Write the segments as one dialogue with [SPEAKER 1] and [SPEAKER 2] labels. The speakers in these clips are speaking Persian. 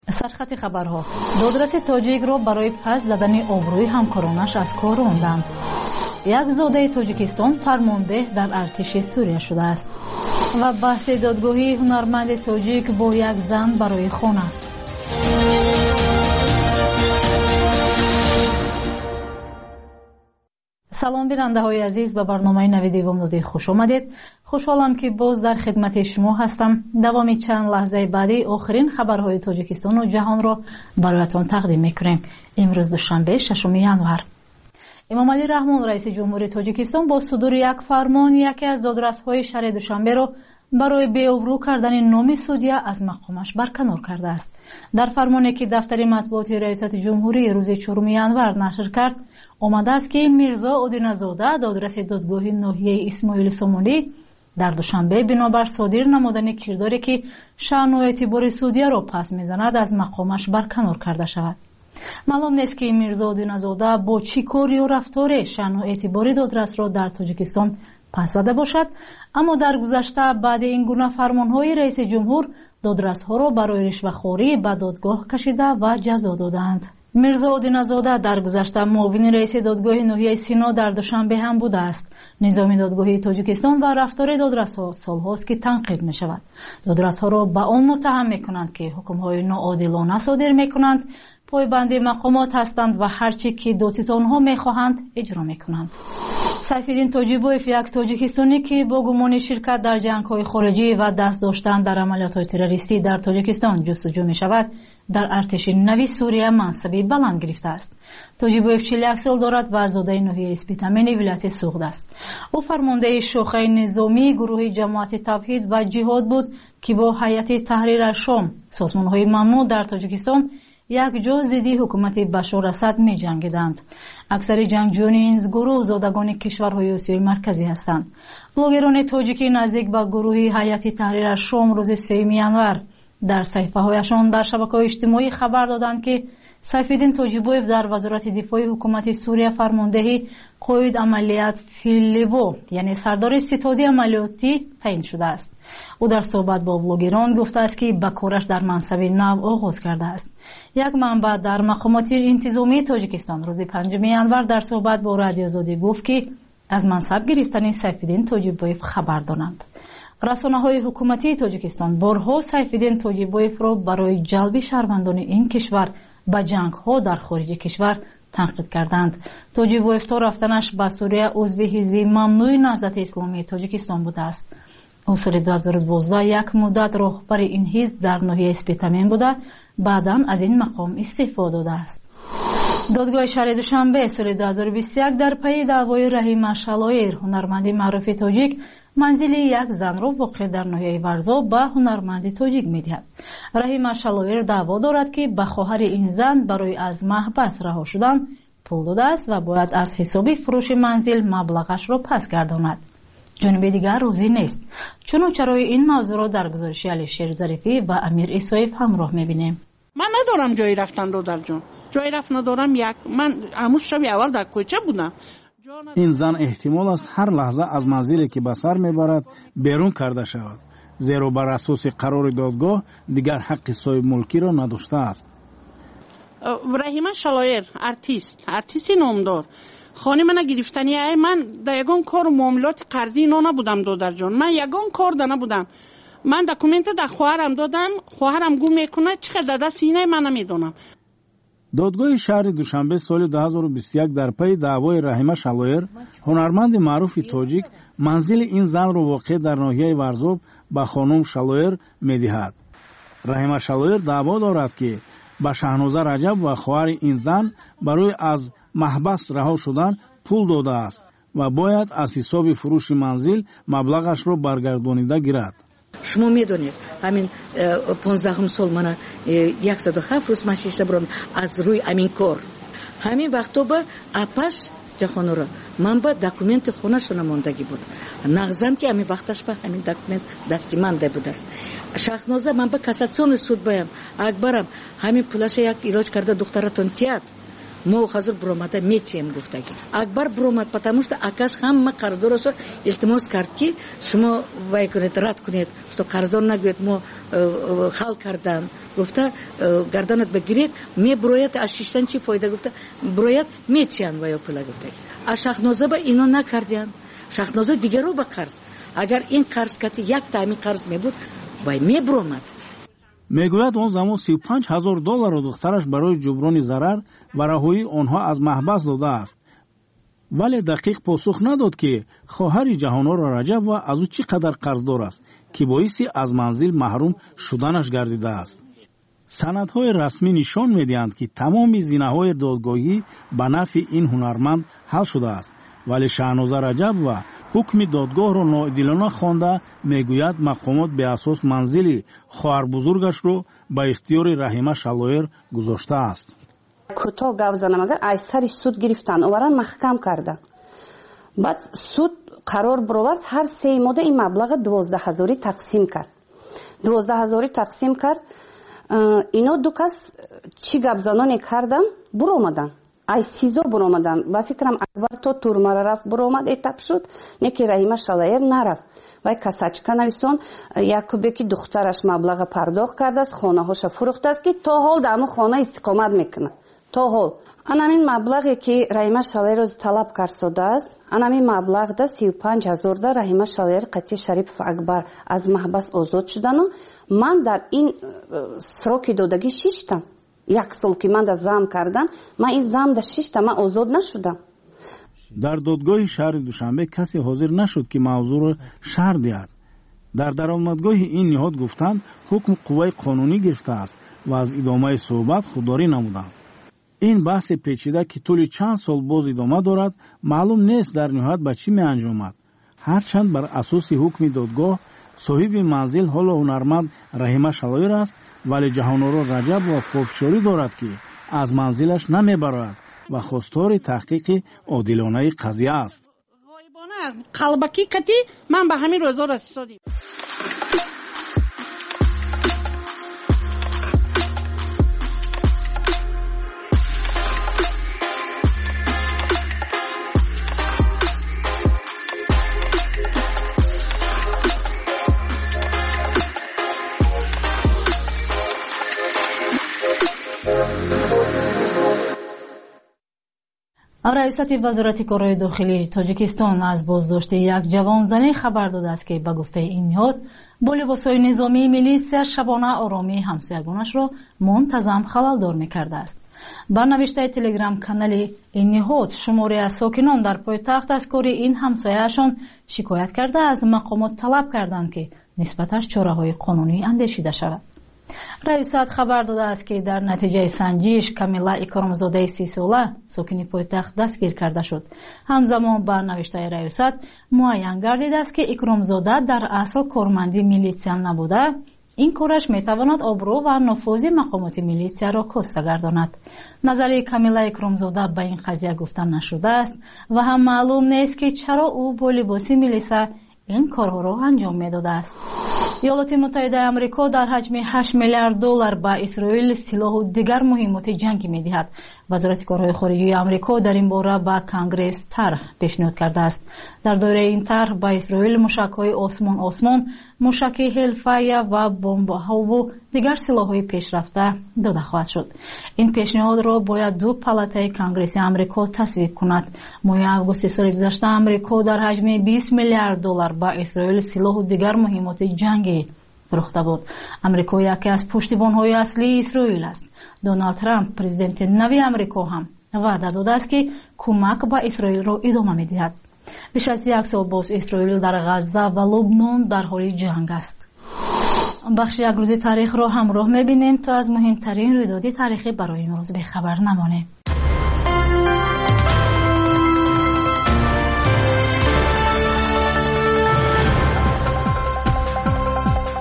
[SPEAKER 1] سرخط خبرها دادرس تاجیک را برای پس زدن آبروی همکارانش از کار راندند. یک زاده تاجیکستان فرمانده در ارتش سوریه شده است. و بحث دادگاهی هنرمند تاجیک با یک زن برای خانه. سلام بیننده های عزیز، به برنامه نوید وامدادی خوش آمدید. خوشحالم که باز در خدمت شما هستم. دوام چند لحظه بعدی آخرین خبرهای تاجیکستان و جهان را برایتان تقدیم میکنیم. امروز دوشنبه 6 ینور. امام علی رحمان رئیس جمهوری تاجیکستان با صدور یک فرمان یکی از دادرس‌های شهر دوشنبه را برای بی‌آبرو کردن نام سودیه از مقامش برکنار کرده است. در فرمانی که دفتر مطبوعات ریاست جمهوری روز 4 ینور نشر کرد، آمده است که میرزا اودینزاده دادرس دادگاه ناحیه اسماعیل سامانی در دوشنبه بنابر صادر نمودن کرداری که شأن و اعتبار سودیه را پس میزند از مقامش برکنار کرده شود. معلوم نیست که میرزا اودینزاده با چی کار یا رفتار شأن و اعتبار دادرس را در تاجیکستان پس زده باشد، اما در گذشته بعد این گونه فرمانهای رئیس جمهور دادرس‌ها را برای رشوه‌خوری به دادگاه کشیده و جزا دادند. میرزا اودینزاده در گذشته معاون رئیس دادگاه ناحیه سینا در دوشنبه هم بوده است. نظام دادگاهی تاجیکستان و رفتار دادرس‌ها سال‌هاست که تنقید می‌شود. دادرس‌ها را به آن متهم می‌کنند که حکم‌های ناعادلانه صادر می‌کنند، پایبند مقامات هستند و هرچی که دادستان آنها می‌خواهند اجرا می‌کنند. سیفالدین تاجیبویف، یک تاجیکستانی که با گمان شرکت در جنگ‌های خارجی و دست داشتن در عملیات‌های تروریستی در تاجیکستان جستجو می‌شود، در ارتش نوی سوریه منصبی بلند گرفته است. تاجیبویف 41 سال دارد و زاده ناحیه اسپیتامین ولایت سوغد است. او فرمانده شاخه نظامی گروه جماعت توحید و جهاد بود که با هیئت تحریر شام، سازمان‌های ممنوع در تاجیکستان، یک جا ضد حکومت بشار اسد می جنگیدند. اکثر جنگجویان این گروه زادگان کشورهای آسیای مرکزی هستند. بلاگران تاجیکی نزدیک به گروه هیئت تحریر شام روز 3 ینور در صفحه‌هایشان در شبکه‌های اجتماعی خبر دادند که سیفالدین تاجیبویف در وزارت دفاع حکومت سوریه فرماندهی قائد عملیات فیلیبو، یعنی سردار ستاد عملیاتی تعیین شده است. او در صحبت با بلاگران گفته است که به کارش در منصب نو آغاز کرده است. یک منبع در مقامات انتظامی تاجیکستان روز 5 ینور در صحبت با رادیو آزادی گفت که از منصب گرفتن سیفالدین تاجیبویف خبر دارند. رسانه‌های حکومتی تاجیکستان بارها سیفالدین تاجیبویف را برای جلب شهروندان این کشور به جنگ‌ها در خارج کشور تنقید کردند. تاجیبویف تا رفتنش به سوریه عضو حزب ممنوع نهضت اسلامی تاجیکستان بوده است. او سال 2012 یک مدت راهبر این حزب در ناحیه اسپیتامین بوده، بعداً از این مقام استعفا داده است. دادگاه شهر دوشنبه سال 2021 در پی دعوای رحیم شلایر، هنرمند معروف تاجیک، منزل یک زن را واقع در ناحیه ورزا به هنرمند تاجیک می‌دهد. رحیم شلایر دعوا دارد که به خواهر این زن برای از محبس رها شدن پول داده است و باید از حساب فروش منزل مبلغش را پس گرداند. جانب دیگر روزی نیست. چرای این موضوع را در گزارش علی شیر ظریفی و امیر اسایف همراه می‌بینیم.
[SPEAKER 2] من ندارم جایی رفتن دادر جان. جایی رفت ندارم. من همون شب اول در کوچه بودم.
[SPEAKER 3] این زن احتمال است هر لحظه از منزلی که به سر میبرد بیرون کرده شود، زیرا بر اساس قرار دادگاه دیگر حق صاحب ملکی را نداشته است.
[SPEAKER 2] رحیمه شلایر ارتیست نامدار خانه من گرفتنی ای من در یگان کار معاملات قرضی اینا نبودم دادر جان. من یگان کار ده نبودم. من دکومنت در خواهرم دادم، خواهرم گم میکنه، چقدر دست اینه من نمیدونم.
[SPEAKER 3] دادگاه شهر دوشنبه سال 2021 در پی دعوای رحیمه شلایر، هنرمند معروف تاجیک، منزل این زن را واقع در ناحیه ورزاب به خانم شلایر می‌دهد. رحیمه شلایر دعوا دارد که به شهنازه رجب و خواهر این زن برای از محبس رها شدن پول داده است و باید از حساب فروش منزل مبلغش را برگردانیده گیرد.
[SPEAKER 4] شما میدونید همین 15 سال من 107 روز مشیشته برام از روی همین کار. همین وقتا با اپاش جهانو را من با دکومنت خونه شون ماندگی بود. نغزم که همین وقتش با همین دکومنت دستی مانده بود است. شهنازه من با کاساسیون سود بایم اکبرم همین پولش یک علاج کرده دخترتون تیاد. мо ҳозир буромада метием гуфтаги акбар буромад, потому что акаш ҳама қарздорашо илтимос кард ки шумо вай кунед, рад кунед, что қарздор нагӯед мо хал кардан, гуфта гарданат бигиред, мебурояд аз шиштан чи фоида, гуфта бурояд метиян ваё пула гуфтаги. А Шахноза ба ино накардиян. Шахноза дигаро ба қарз. Агар ин қарз кати як таъми қарз мебуд, вай мебуромад.
[SPEAKER 3] мегӯяд он замон $35,000 духтараш барои ҷуброни зарар ва раҳоии онҳо аз маҳбас додааст. вале дақиқ посух надод ки хоҳари Ҷаҳоноро Раҷабова аз ӯ чӣ қадар қарздор аст, ки боиси аз манзил маҳрум шуданаш гардидааст. санадҳои расмӣ нишон медиҳанд, ки тамоми зинаҳои додгоҳӣ ба нафъи ин ҳунарманд ҳал шудааст. вале Шаҳноза Раҷабова ҳукми додгоҳро ноодилона хонда, мегӯяд мақомот беасос манзили хоҳарбузургашро ба ихтиёри Раҳима Шалоер гузоштааст.
[SPEAKER 5] кӯтоҳ гап занам, агар аз сари суд гирифтан оваран маҳкам кардан, баъд суд қарор бировард ҳар 3 мода ин маблаға 12,000 тақсим кард. 12,000 тақсим кард. ино ду кас чӣ гапзаноне кардан, буромадан аз сизо буромадан. ба фикрам акбар то турмара рафт, буромад, этап шуд, неки Раҳима Шалоер нарафт. вай касачка нависон, якубе ки духтараш маблаға пардохт кардааст, хонаҳоша фурӯхтааст, ки то ҳол дар ҳамон хона истиқомат мекунад. то ҳол анамин маблағе ки Раҳима Шалоер талаб кард содааст, анамин маблағда 35,000 да Раҳима Шалоер, Қатӣ Шарипов, Акбар аз маҳбас озод шудану ман дар ин сроки додагӣ 6 як сол ки ман да зам кардан, ман ин зам да 6 ман озод нашудам.
[SPEAKER 3] дар додгоҳи шаҳри Душанбе касе ҳозир нашуд ки мавзӯъро шарҳ диҳад. дар даромадгоҳи ин ниҳод гуфтанд ҳукм қувваи қонунӣ гирифтааст ва аз идомаи суҳбат худдорӣ намуданд. ин баҳси печида ки тӯли чанд сол боз идома дорад, маълум нест дар ниҳоят ба чӣ меанҷомад. ҳарчанд бар асоси ҳукми додгоҳ соҳиби манзил ҳоло ҳунарманд Раҳима Шалоер аст, вале Ҷаҳоноро Раҷабова подшорӣ дорад ки аз манзилаш намебарояд ва хостори таҳқиқи одилонаи қазия аст.
[SPEAKER 2] ғоибона қалбакӣ кати ман ба ҳамин рӯзо расисодем.
[SPEAKER 1] раисати вазорати корои дохилии Тоҷикистон аз боздошти як ҷавонзанӣ хабар додааст ки ба гуфтаи ин ниҳод бо либосҳои низомии милитсия шабона оромии ҳамсоягонашро мунтазам халалдор мекардааст. ба навиштаи телеграм-канали ин ниҳод шуморе аз сокинон дар пойтахт аз кори ин ҳамсояашон шикоят карда аз мақомот талаб карданд ки нисбаташ чораҳои қонунӣ андешида шавад. раисат хабар додааст ки дар натиҷаи санҷиш Камила Икромзодаи 30 сола сокини пойтахт дастгир карда шуд. ҳамзамон ба навиштаи раисат муайян гардидааст ки Икромзода дар асл корманди милитсия набуда, ин кораш метавонад обрӯ ва нуфузи мақомоти милитсияро коста гардонад. назари Камила Икромзода ба ин қазия гуфта нашудааст ва ҳам маълум нест ки чаро ӯ бо либоси милиса ин корҳоро анҷом медодааст. иёлоти муттаҳидаи амрико дар ҳаҷми $8 миллиард ба Исроил силоҳу дигар муҳимоти ҷангӣ медиҳад. вазорати корҳои хориҷии амрико дар ин бора ба Конгресс тарҳ пешниҳод кардааст. дар доираи ин тарҳ ба Исроил мушакҳои осмон, мушаки ҳелфая ва бомбаҳову дигар силоҳҳои пешрафта дода хоҳад шуд. ин пешниҳодро бояд ду палатаи Конгресси амрико тасвиб кунад. моҳи августи соли гузашта амрико дар ҳаҷми $20 миллиард ба Исроил силоҳу дигар муҳимоти ҷангӣ фурӯхта буд. амрико яке аз пуштибонҳои аслии Исроил аст. Дональд Трамп, президенти нави амрико, ҳам ваъда додааст ки кӯмак ба Исроилро идома медиҳад. بیش از یک سال باز اسرائیل در غزه و لبنان در حال جنگ است. بخش یک روز تاریخ رو همراه می‌بینیم تا از مهمترین رویداد تاریخی برای امروز به خبر نمانیم.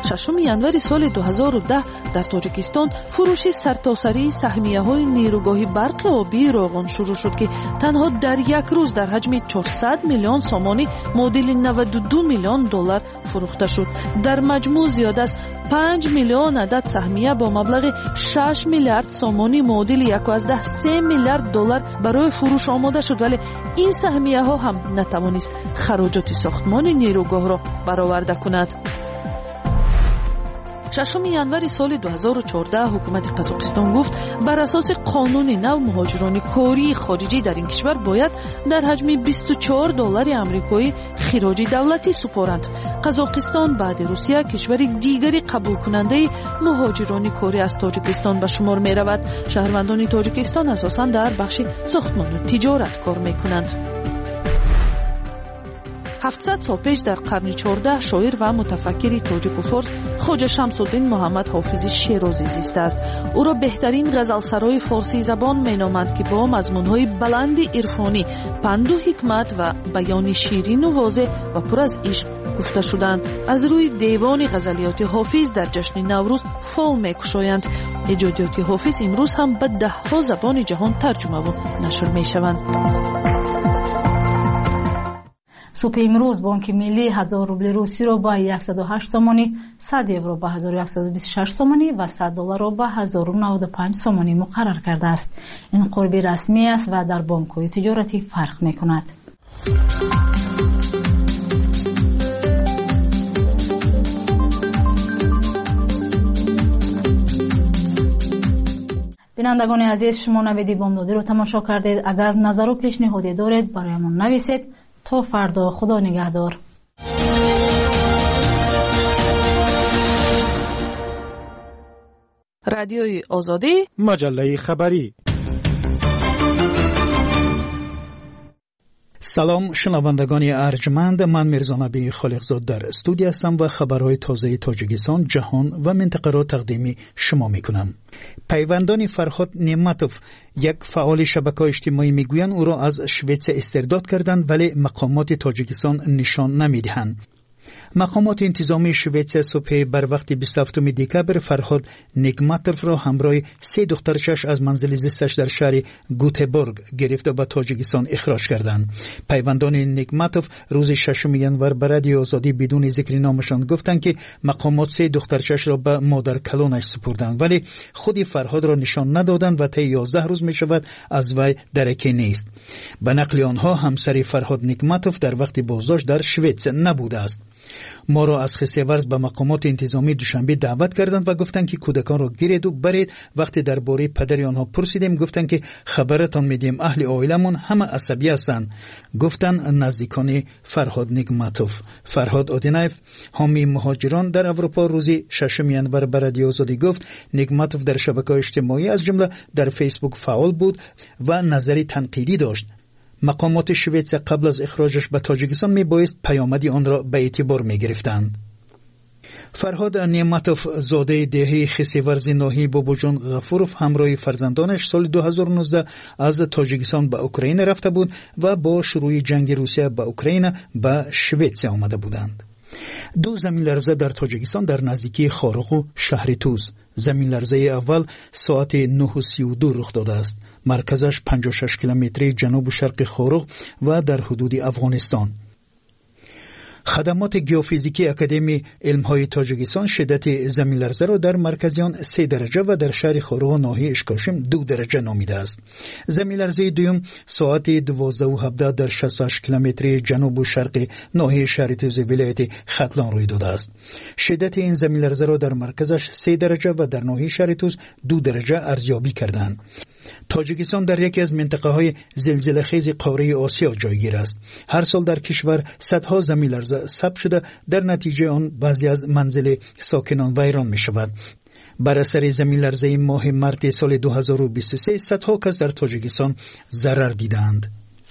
[SPEAKER 6] 6 январи соли 2010 дар Тоҷикистон фурӯши сартосарии саҳмияҳои нейругоҳи барқи обии Роғон шурӯъ шуд, ки танҳо дар як рӯз дар ҳаҷми 400 миллион сомонӣ муодили $92 миллион фурӯхта шуд. дар маҷмӯъ зиёда аз 5 миллион адад саҳмия бо маблағи 6 миллиард сомонӣ муодили $1.3 миллиард барои фурӯш омода шуд, вале ин саҳмияҳо ҳам натавонист хароҷоти сохтмони нейругоҳро бароварда кунад. 6 январи соли 2014 ҳукумати Қазоқистон гуфт бар асоси қонуни нав муҳоҷирони кории хориҷӣ дар ин кишвар бояд дар ҳаҷми $24 амрикоӣ хироҷи давлатӣ супоранд. Қазоқистон баъди Русия кишвари дигари қабулкунандаи муҳоҷирони корӣ аз Тоҷикистон ба шумор меравад. шаҳрвандони Тоҷикистон асосан дар бахши сохтмону тиҷорат кор мекунанд. 700 сол пеш дар қарни 14 шоир ва мутафаккири тоҷику форс хоҷа Шамсуддин Муҳаммад Ҳофизи Шерозӣ зистааст. ӯро беҳтарин ғазалсарои форсӣ забон меноманд, ки бо мазмунҳои баланди ирфонӣ, панду ҳикмат ва баёни ширину возеҳ ва пур аз ишқ гуфта шуданд. аз рӯи девони ғазалиёти Ҳофиз дар ҷашни Наврӯз фол мекушоянд. эҷодиёти Ҳофиз имрӯз ҳам ба даҳҳо забони ҷаҳон тарҷумаву нашр мешаванд.
[SPEAKER 1] субҳи имрӯз Бонки Миллии 1000 рубли русиро ба 108 сомонӣ, 100 евро ба 1126 сомонӣ ва $100 ба 1095 сомонӣ муқаррар кардааст. ин қурби расмӣ аст ва дар бонкҳои тиҷоратӣ фарқ мекунад. бинандагони азиз, шумо наведи бомдодиро тамошо кардед. агар назару пешниҳоде доред, бароямон нависед. то фардо, худо нигаҳдор.
[SPEAKER 6] радиои озодӣ,
[SPEAKER 3] маҷаллаи хабарӣ. салом шунавандагони арҷманд, ман Мирзонабии Холиқзод дар студия ҳастам ва хабарҳои тозаи Тоҷикистон, ҷаҳон ва минтақаро тақдими шумо мекунам. пайвандони Фарҳод Неъматов, як фаъоли шабакаҳои иҷтимоӣ, мегӯянд ӯро аз Шветсия истирдод карданд, вале мақомоти Тоҷикистон нишон намедиҳанд. мақомоти интизомии Шветсия субҳи барвақти 27 декабр Фарҳод Неъматовро ҳамроҳи 3 духтарчаш аз манзили зисташ дар шаҳри Гутеборг гирифта ба Тоҷикистон ихроҷ карданд. пайвандони Неъматов рӯзи 6 январ ба Радиои Озодӣ бидуни зикри номашон гуфтанд, ки мақомот 3 духтарчашро ба модаркалонаш супурданд, вале худи Фарҳодро нишон надоданд ва таи 11 рӯз мешавад аз вай дараке нест. ба нақли онҳо ҳамсари Фарҳод Неъматов дар вақти боздошт дар Шветсия набудааст. моро аз хисеварз ба мақомоти интизомӣ душанбе даъват карданд ва гуфтанд, ки кӯдаконро гиреду баред. вақте дар бораи падари онҳо пурсидем, гуфтанд, ки хабаратон медиҳем аҳли оиламон ҳама асабӣ ҳастанд, гуфтанд наздикони Фарҳод Неъматов. Фарҳод Одинаев, ҳомии муҳоҷирон дар Аврупо, рӯзи 6 январ ба Радиои Озодӣ гуфт, Неъматов дар шабакаҳои иҷтимоӣ аз ҷумла дар Фейсбук фаъол буд ва назари танқидӣ дошт. мақомоти Шветсия қабл аз ихроҷаш ба Тоҷикистон мебоист паёмади онро ба эътибор мегирифтанд. Фарҳод Неъматов, зодаи деҳаи Хисеварзи ноҳияи Бобоҷон Ғафуров, ҳамроҳи фарзандонаш соли 2019 аз Тоҷикистон ба Украина рафта буд ва бо шурӯи ҷанги Русия ба Украина ба Шветсия омада буданд. 2 заминларза дар Тоҷикистон дар наздикии Хорғу шаҳри Туз. заминларзаи аввал соати 9:32 рух додааст. марказаш 56 километри ҷанубу шарқи Хорғ ва дар ҳудуди Афғонистон. хадамоти геофизикии Академияи илмҳои Тоҷикистон шиддати заминларзаро дар маркази он 3 дараҷа ва дар шаҳри Хорғу ноҳияи Ишкошим 2 дараҷа номидааст. заминларзаи дуюм соати 12:17 дар 68 километри ҷанубу шарқи ноҳияи шаҳри Тузи вилояти Хатлон рӯй додааст. шиддати ин заминларзаро дар марказаш 3 дараҷа ва дар ноҳияи шаҳри Туз 2 дараҷа арзёбӣ карданд. Тоҷикистон дар яке аз минтақаҳои зилзилахези қораи Осиё ҷойгир аст. ҳар сол дар кишвар садҳо заминларза сабт шуда, дар натиҷаи он баъзе аз манзили сокинон вайрон мешавад. бар асари заминларзаи моҳи марти соли 2023 садҳо кас дар Тоҷикистон зарар дидаанд.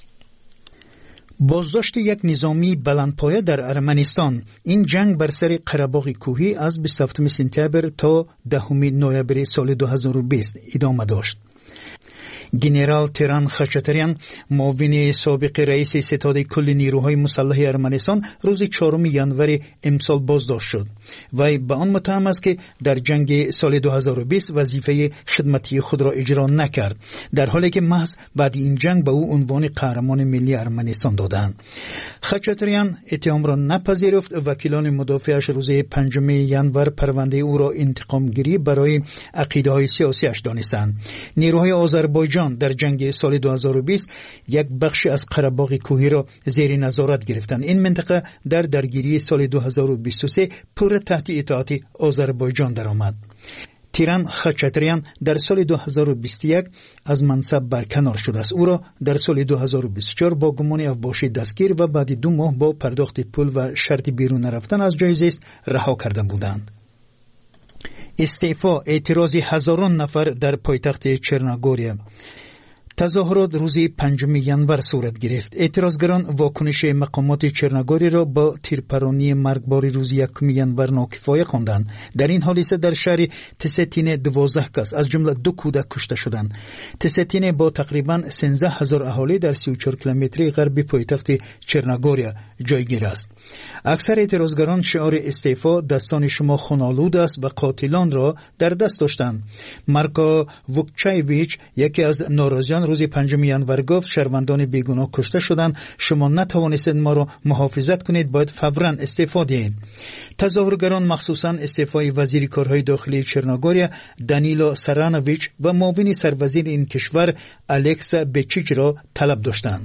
[SPEAKER 3] боздошти як низомии баландпоя дар Арманистон. ин ҷанг бар сари Қарабоғи кӯҳӣ аз 27 сентябр то 10 ноябри соли 2020 идома дошт.
[SPEAKER 7] گنرال تیران خاچاتریان معاون سابق رئیس ستاد کل نیروهای مسلح ارمنستان روز 4 ژانویه امسال بازداشت شد. وی به آن متهم است که در جنگ سال 2020 وظیفه خدمتی خود را اجرا نکرد، در حالی که محض بعد این جنگ به او عنوان قهرمان ملی ارمنستان دادند. خاچاتریان اتهام را نپذیرفت. وکیلان مدافعش روز 5 ژانویه پرونده او را انتقام گیری برای عقیده های سیاسیش دانستند. نیروهای آذربایجان در جنگ سال 2020 یک بخش از قره‌باغ کوهی را زیر نظارت گرفتند. این منطقه در درگیری سال 2023 پور تحت اطاعت آذربایجان درآمد. تیران خاچاتریان در سال 2021 از منصب برکنار شده است. او را در سال 2024 با گمان افباشی دستگیر و بعد 2 ماه با پرداخت پول و شرط بیرون رفتن از جای زیست رها کرده بودند. استعفا اعتراض هزاران نفر در پایتخت چرنوگوریا. تظاهرات روز 5 ژانویه صورت گرفت. اعتراضگران واکنش مقامات چرنوگوری را با تیرپرانی مرگبار روز 1 ژانویه ناکفایه خواندند. در این حادثه در شهر تستین 12 کس از جمله 2 کودک کشته شدند. تستین با تقریبا 13000 اهالی در 34 کیلومتری غربی پایتخت چرنوگوریا جایگیر است. اکثر اعتراضگران شعار استعفا دستان شما خونالود است و قاتلان را در دست داشتند. مارکو ووکچایویچ یکی از ناراضیان روز 5 ژانویه گفت شهروندان بیگناه کشته شدند، شما نتوانستید ما را محافظت کنید، باید فوراً استعفا دهید. تظاهرگران مخصوصاً استعفای وزیر کارهای داخلی چرنوگوریا دانیلو سارانویچ و معاون سروزیر این کشور الکسا بچیچ را طلب داشتند.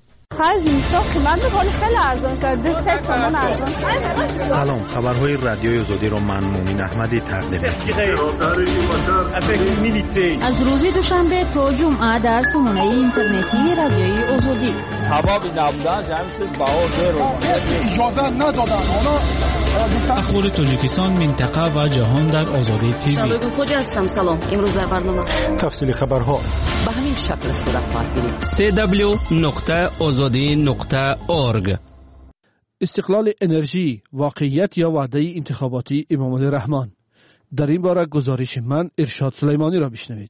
[SPEAKER 8] سلام، خبرهای رادیوی آزادی را من مومن احمدی تقدیم می‌کنم.
[SPEAKER 9] از روز دوشنبه تا جمعه در سامانه اینترنتی رادیوی آزادی.
[SPEAKER 10] سبب نبودن جمعیت باور اجازه ندادن.
[SPEAKER 11] اخبار تاجیکستان، منطقه و جهان در آزادی تیوی.
[SPEAKER 12] شباب خوج هستم. سلام. امروز در برنامه
[SPEAKER 13] تفصیل خبرها
[SPEAKER 14] به همین شکل صورت خواهد گرفت.
[SPEAKER 11] www.azadi.org.
[SPEAKER 6] استقلال انرژی، واقعیت یا وعده انتخاباتی امام علی رحمان. در این باره گزارش من ارشاد سلیمانی را بشنوید.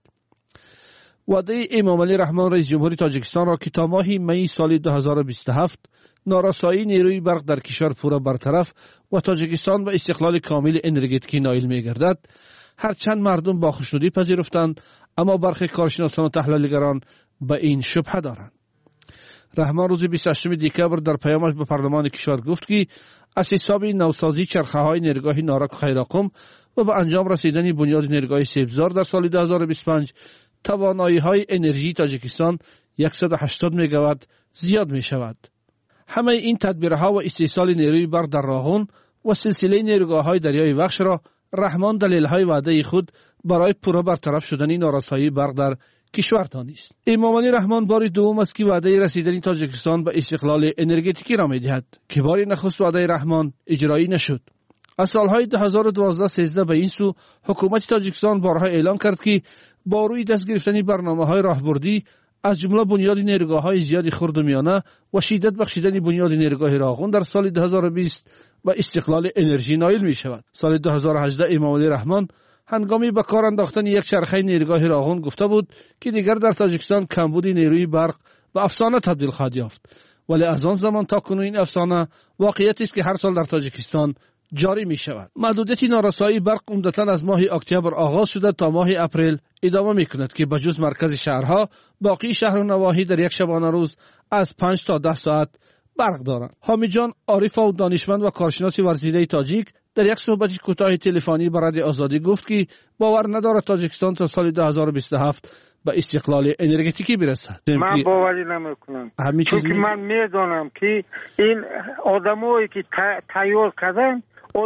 [SPEAKER 6] وعده امام علی رحمان رئیس جمهوری تاجیکستان را که تا ماه می سال 2027 نارسایی نیروی برق در کشور پورا برطرف و تاجیکستان و استقلال کامل انرژتیکی نائل می گردد، هرچند مردم با خوشنودی پذیرفتند، اما برخی کارشناسان و تحلیلگران به این شبهه دارند. رحمان روز 28 دکبر در پیامش به پارلمان کشور گفت که از حساب نوسازی چرخه‌های نیروگاه نارک و خیراقم و به انجام رسیدن بنیاد نیروگاه سبزار در سال 2025 توانایی‌های انرژی تاجیکستان 180 مگاوات زیاد می شود. همه این تدبیرها و استحصال نیروی برق در راهون و سلسله نیروگاه‌های دریای وخش را رحمان دلیل‌های وعده خود برای پورا برطرف شدن نارسایی برق در کشور دانست. امام علی رحمان بار دوم است که وعده رسیدن تاجیکستان به استقلال انرژتیکی را می‌دهد که بار نخست وعده رحمان اجرایی نشد. از سالهای 2012-13 به این سو حکومت تاجیکستان بارها اعلان کرد که با روی دست گرفتن برنامه‌های راهبردی از جمله بنیاد نیروگاه‌های زیادی خرد و میانه و شدت بخشیدن بنیاد نیروگاه راغون در سال 2020 و استقلال انرژی نائل می شود. سال 2018 امام علی رحمان هنگامی به کار انداختن یک چرخه نیروگاه راغون گفته بود که دیگر در تاجیکستان کمبود نیروی برق به افسانه تبدیل خواهد یافت، ولی از آن زمان تا کنون این افسانه واقعیتی است که هر سال در تاجیکستان جاری می شود. محدودیت نارسایی برق عمدتاً از ماه اکتبر آغاز شده تا ماه اپریل ادامه می کند که بجز مرکز شهرها باقی شهر و نواحی در یک شبانه روز از 5 تا 10 ساعت برق دارند. حامد جان عارف و دانشمند و کارشناس ورزیده تاجیک در یک صحبت کوتاه تلفنی با رادیو آزادی گفت که باور ندارد تاجیکستان تا سال 2027 به استقلال انرژتیکی برسد.
[SPEAKER 15] من باوری نمیکنم، چون که من میدانم که این آدمایی که تیار کردن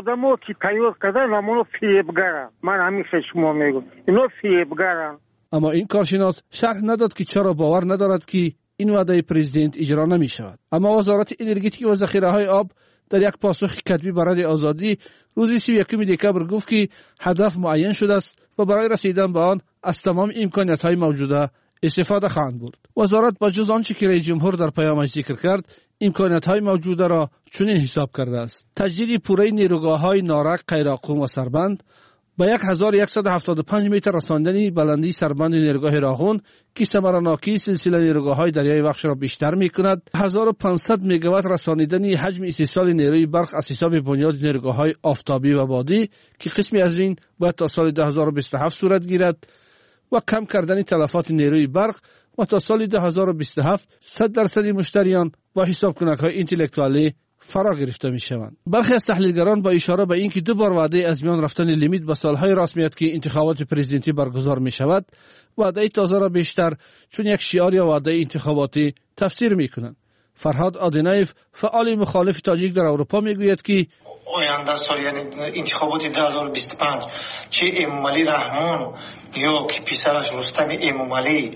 [SPEAKER 15] همونو فیبگرن. من همیشه شما میگم اینو فیبگرن.
[SPEAKER 6] اما این کارشناس شرح نداد که چرا باور ندارد که این وعده پرزیدنت اجرا نمی شود. اما وزارت انرژتیک و ذخیره های آب در یک پاسخ کتبی برای آزادی روز 31 دکبر گفت که هدف معین شده است و برای رسیدن به آن از تمام امکانات های موجوده استفاده خواهند برد. وزارت با جز آنچه که رئیس جمهور در پیامش ذکر کرد، امکانات های موجوده را چنین حساب کرده است: تجدید پوره نیروگاه های نارک، قیراقوم و سربند،
[SPEAKER 13] به 1175 متر رساندن بلندی سربند نیروگاه راغون که ثمرناکی سلسله نیروگاه‌های دریای وخش را بیشتر می‌کند. 1500 مگاوات رسانیدن حجم استحصال نیروی برق از حساب بنیاد نیروگاه‌های آفتابی و بادی که قسمی از این باید تا سال 2027 صورت گیرد و کم کردن تلفات نیروی برق و تا سال 2027 100% مشتریان با حساب کنک‌های انتلکتوالی فرا گرفته می شوند. برخی از تحلیلگران با اشاره به اینکه دو بار وعده از میان رفتن لیمیت به سالهای رسمیت که انتخابات پرزیدنتی برگزار می شود وعده تازه را بیشتر چون یک شعار یا وعده انتخاباتی تفسیر می کنند. فرهاد آدینایف فعال مخالف تاجیک در اروپا می گوید که
[SPEAKER 16] آینده سال یعنی انتخابات 2025 چه امومالی رحمان یا که پسرش رستم امومالی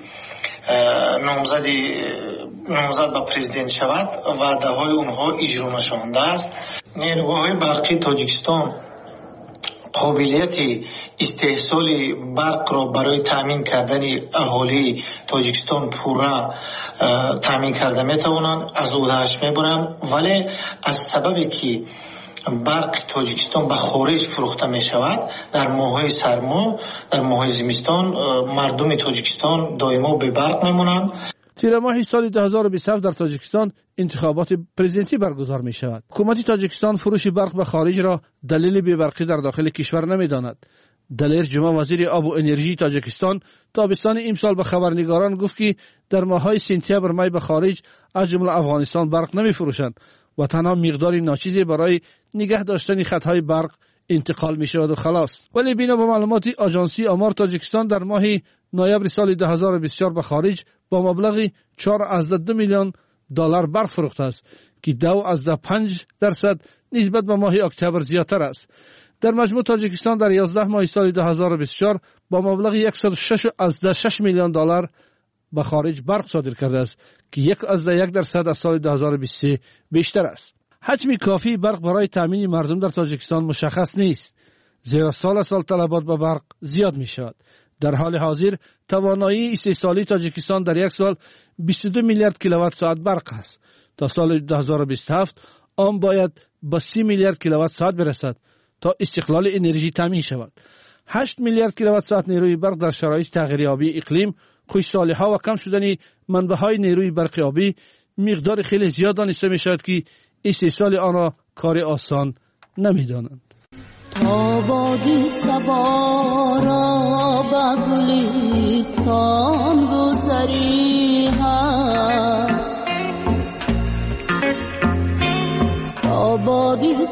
[SPEAKER 16] نامزد به پرزیدنت شود وعده های اونها اجرا نشونده است. نیروگاه های برقی تاجیکستان قابلیت استحصال برق را برای تامین کردن اهالی تاجیکستان پورا تامین کرده میتوانند از اودهش میبرند، ولی از سببی که برق تاجیکستان به خارج فروخته می شود در ماه‌های سرما در ماه‌های زمستان مردم تاجیکستان دائما به برق میمونند.
[SPEAKER 13] تیر ماه سال 2027 در تاجیکستان انتخابات پرزیدنتی برگزار می شود. حکومت تاجیکستان فروش برق به خارج را دلیل بی‌برقی در داخل کشور نمی‌داند. دلیر جمعه وزیر آب و انرژی تاجیکستان تابستان امسال به خبرنگاران گفت که در ماه‌های سپتامبر می به خارج از جمله افغانستان برق نمی‌فروشند و تنها مقدار ناچیزی برای نگه داشتن خطهای برق انتقال می شود و خلاص. ولی بنا به معلومات آژانسی آمار تاجیکستان در ماه نوامبر سال 2024 به خارج با مبلغ 4.2 میلیون دلار برق فروخته است که 2.5% نسبت به ماه اکتبر زیادتر است. در مجموع تاجیکستان در 11 ماه سال 2024 با مبلغ 106 میلیون دلار به خارج برق صادر کرده است که 1.1% از سال 2023 بیشتر است. حجم کافی برق برای تامین مردم در تاجیکستان مشخص نیست، زیرا سال طلبات به برق زیاد می شود. در حال حاضر توانایی استحصالی تاجیکستان در یک سال 22 میلیارد کیلووات ساعت برق است. تا سال 2027 آن باید به 30 میلیارد کیلووات ساعت برسد تا استقلال انرژی تامین شود. 8 میلیارد کیلووات ساعت نیروی برق در شرایط تغییر آبی اقلیم، خشکسالی‌ها و کم شدن منبع‌های نیروی برق آبی مقدار خیلی زیاد دانسته می‌شود که استحصال آن را کار آسان نمی‌دانند.
[SPEAKER 17] آبادی سوارا با گلستان گذری هست، آبادی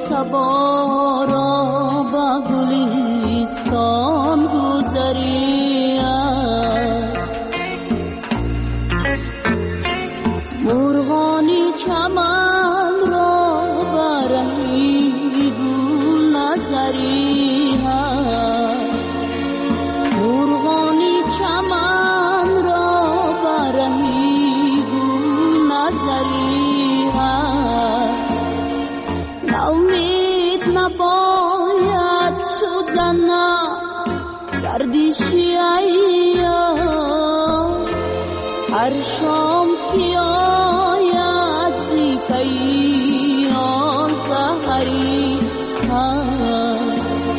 [SPEAKER 17] سوارا با گلستان گذری هست، مرغانی چمن را برهی گل نظری هست، مرغانی چمن را برهی گل نظری هست، ناامید نباید شدن گردشی ایام، هر شام که آید زی پیام سحری هست.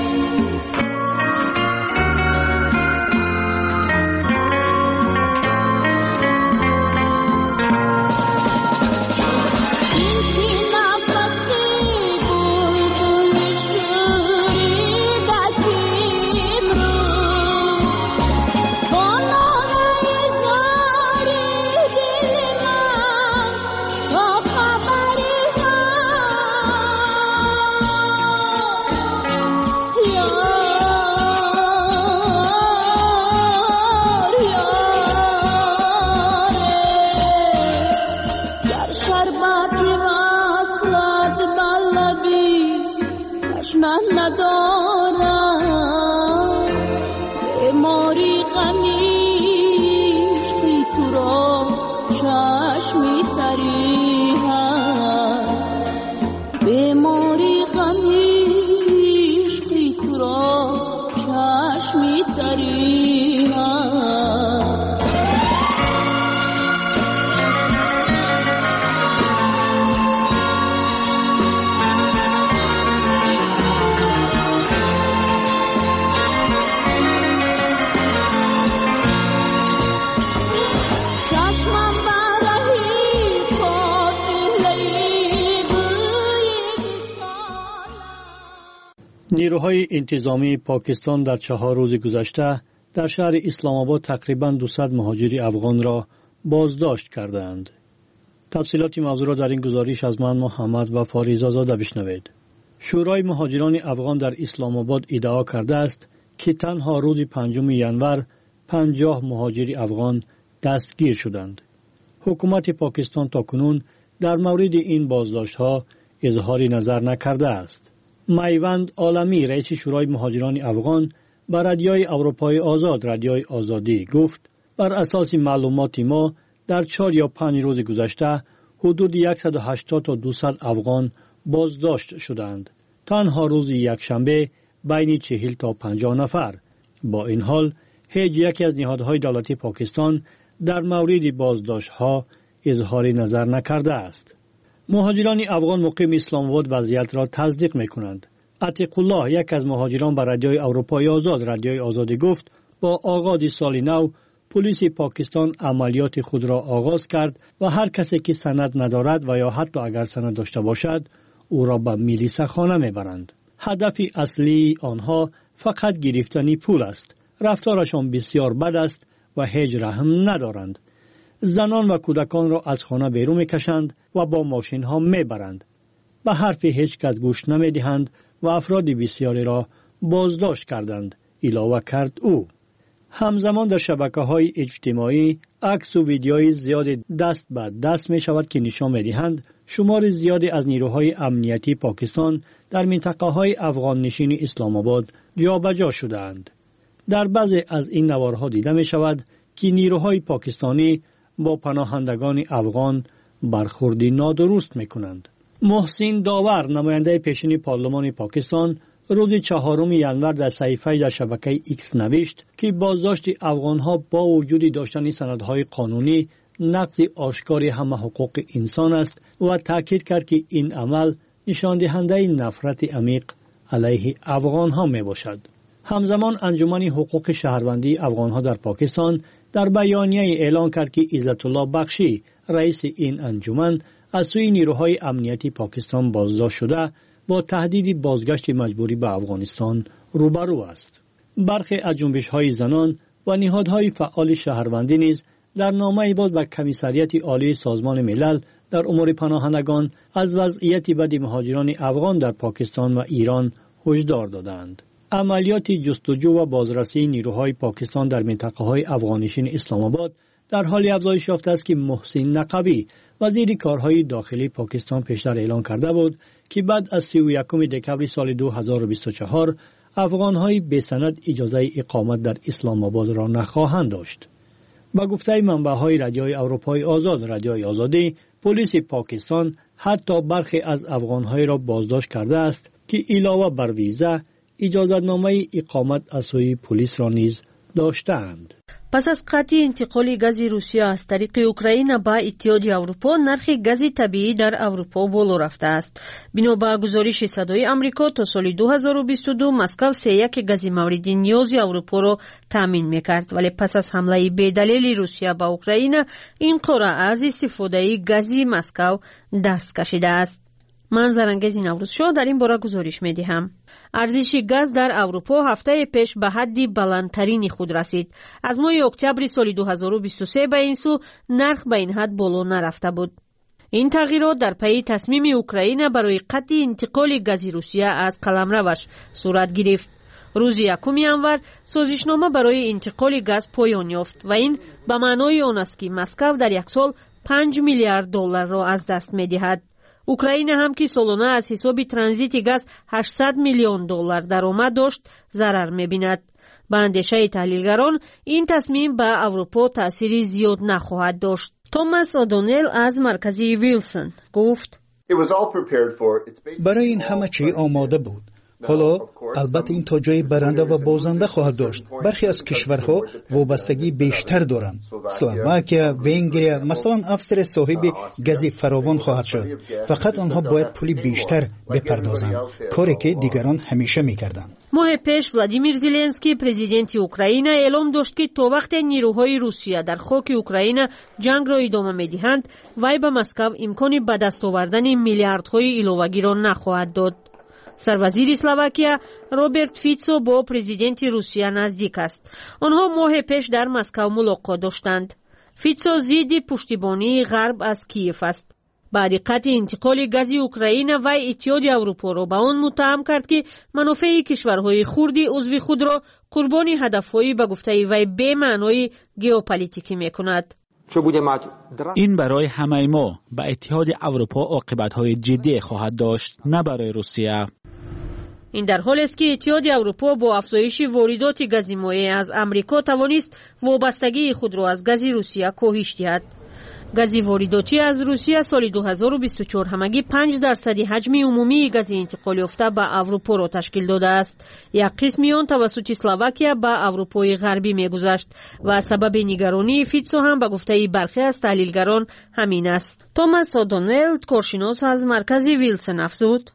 [SPEAKER 17] این چی نفسی بلبل شوریدکیم رو با نامه زاری دل من با خبری ندارم، بیماری غمیش که تو را چشمی تری هست، بیماری غمیش که تو را چشمی تری هست.
[SPEAKER 18] نیروهای انتظامی پاکستان در 4 روز گذشته در شهر اسلام آباد تقریباً 200 مهاجر افغان را بازداشت کردند. تفصیلات موضوع را در این گزارش از من محمد و فاریزا زاده بشنوید. شورای مهاجران افغان در اسلام آباد ادعا کرده است که تنها روز 5 ژانویه 50 مهاجر افغان دستگیر شدند. حکومت پاکستان تاکنون در مورد این بازداشت‌ها اظهار نظر نکرده است. میوند عالمی رئیس شورای مهاجران افغان بر رادیوی اروپای آزاد رادیوی آزادی گفت بر اساس معلومات ما در 4 یا 5 روز گذشته حدود 180 تا 200 افغان بازداشت شدند. تنها روز یکشنبه بین 40 تا 50 نفر. با این حال هیچ یک از نهادهای دولتی پاکستان در مورد بازداشت‌ها اظهار نظر نکرده است. مهاجران افغان مقیم اسلام آباد وضعیت را تصدیق می‌کنند. عتیق الله یک از مهاجران بر رادیوی اروپای آزاد رادیوی آزادی گفت با آغاز سال نو پلیس پاکستان عملیات خود را آغاز کرد و هر کسی که سند ندارد و یا حتی اگر سند داشته باشد او را به میلیس خانه میبرند. هدف اصلی آنها فقط گرفتن پول است. رفتارشان بسیار بد است و هیچ رحم ندارند. زنان و کودکان را از خانه بیرون میکشند و با ماشین ها میبرند. به حرف هیچ کس گوش نمیدهند و افراد بسیاری را بازداشت کردند. علاوه کرد او. همزمان در شبکه‌های اجتماعی عکس و ویدیوهای زیاد دست به دست می شود که نشان می دهند شمار زیادی از نیروهای امنیتی پاکستان در منطقه‌های افغان نشین اسلام آباد جابجا شدند. در بعضی از این نوارها دیده می شود که نیروهای پاکستانی با پناهندگان افغان برخوردی نادرست می کنند. محسن داور نماینده پیشین پارلمان پاکستان روز 4 ژانویه در صحیفه در شبکه ایکس نوشت که بازداشت افغانها با وجود داشتن سندهای قانونی نقض آشکار همه حقوق انسان است و تاکید کرد که این عمل نشان دهنده نفرت عمیق علیه افغانها می باشد. همزمان انجمن حقوق شهروندی افغانها در پاکستان در بیانیه اعلان کرد که عزت الله بخشی رئیس این انجمن از سوی نیروهای امنیتی پاکستان بازداشت شده با تهدید بازگشت مجبوری به افغانستان روبرو است. برخی از جنبش‌های زنان و نهادهای فعال شهروندی نیز در نامه‌ای باز به کمیسریت عالی سازمان ملل در امور پناهندگان از وضعیت بد مهاجران افغان در پاکستان و ایران هشدار دادند. عملیات جستجو و بازرسی نیروهای پاکستان در منطقه‌های افغانشین اسلام آباد در حال افزایش یافته است که محسن نقوی وزیر کارهای داخلی پاکستان پیشتر اعلان کرده بود که بعد از 31 دکمبر سال 2024 افغان‌های بسند اجازه اقامت در اسلام آباد را نخواهند داشت. با گفته منبع‌های رادیوی اروپای آزاد رادیوی آزادی، پلیس پاکستان حتی برخی از افغان‌های را بازداشت کرده است که علاوه بر ویزا اجازه‌نامه اقامت از سوی پلیس را نیز داشتند.
[SPEAKER 19] پس از قطع انتقال گاز روسیه از طریق اوکراین به اتحاد اروپا، نرخ گاز طبیعی در اروپا بالا رفته است. بنا به گزارش صدای آمریکا تا سال 2022 مسکو 31 گاز مورد نیاز اروپا را تامین می‌کرد، ولی پس از حمله بی‌دلیل روسیه به اوکراین این قاره از استفاده گاز مسکو دست کشیده است. من زرنگز نوروز شو در این باره گزارش می‌دهم. ارزش گاز در اروپا هفته پیش به حد بلندترین خود رسید. از ماه اکتبر سال 2023 به این سو نرخ به این حد بالا نرفته بود. این تغییرات در پی تصمیم اوکراین برای قطع انتقال گاز روسیه از قلمروش صورت گرفت. روز 1 ژانویه سازشنامه برای انتقال گاز پایان یافت و این به معنای آن است که مسکو در یک سال 5 میلیارد دلار را از دست می‌دهد. اوکراین هم که سالانه از حساب ترانزیت گاز 800 میلیون دلار درآمد داشت ضرر می‌بیند. به اندیشه تحلیلگران این تصمیم به اروپا تأثیری زیاد نخواهد داشت. توماس اودونل از مرکز ویلسون گفت
[SPEAKER 7] برای این همه چی آماده بود. حالا البته این تا جای برنده و بازنده خواهد داشت. برخی از کشورها وابستگی بیشتر دارند. اسلواکیا، ونگریا مثلا افسر صاحب گاز فراوان خواهد شد. فقط آنها باید پول بیشتر بپردازند، کاری که دیگران همیشه می‌کردند.
[SPEAKER 19] ماه پیش ولادیمیر زلنسکی پرزیدنت اوکراین اعلام داشت که تا وقت نیروهای روسیه در خاک اوکراین جنگ را ادامه می‌دهند، وی به مسکو امکان به دست آوردن میلیاردهای ایلوگی را نخواهد داد. سروزیر اسلواکیا روبرت فیتسو با پرزیدنت روسیه نزدیک است. آنها ماه پیش در مسکو ملاقات داشتند. فیتسو ضد پشتیبانی غرب از کیف است. بعد قطع انتقال گاز اوکراین و اتحاد اروپا را به آن متهم کرد که منافع کشورهای خرد عضو خود را قربان هدفهای به گفته وی به معنای ژئوپلیتیکی میکند.
[SPEAKER 20] این برای همه ما به اتحاد اروپا عاقبت‌های جدی خواهد داشت، نه برای روسیه.
[SPEAKER 19] این در حالی است که اتحاد اروپا با افزایش واردات گاز مایع از امریکا توانست وابستگی خود را از گاز روسیه کاهش دهد. گاز وارداتی از روسیه سال 2024 همگی 5% حجم عمومی گاز انتقال یافته به اروپا را تشکیل داده است. یک قسمی آن توسط اسلواکیا به اروپای غربی می‌گذشت و سبب نگرانی فیتسو هم به گفته برخی از تحلیلگران همین است. توماس اودونلد کارشناس از مرکز ویلسن افزود: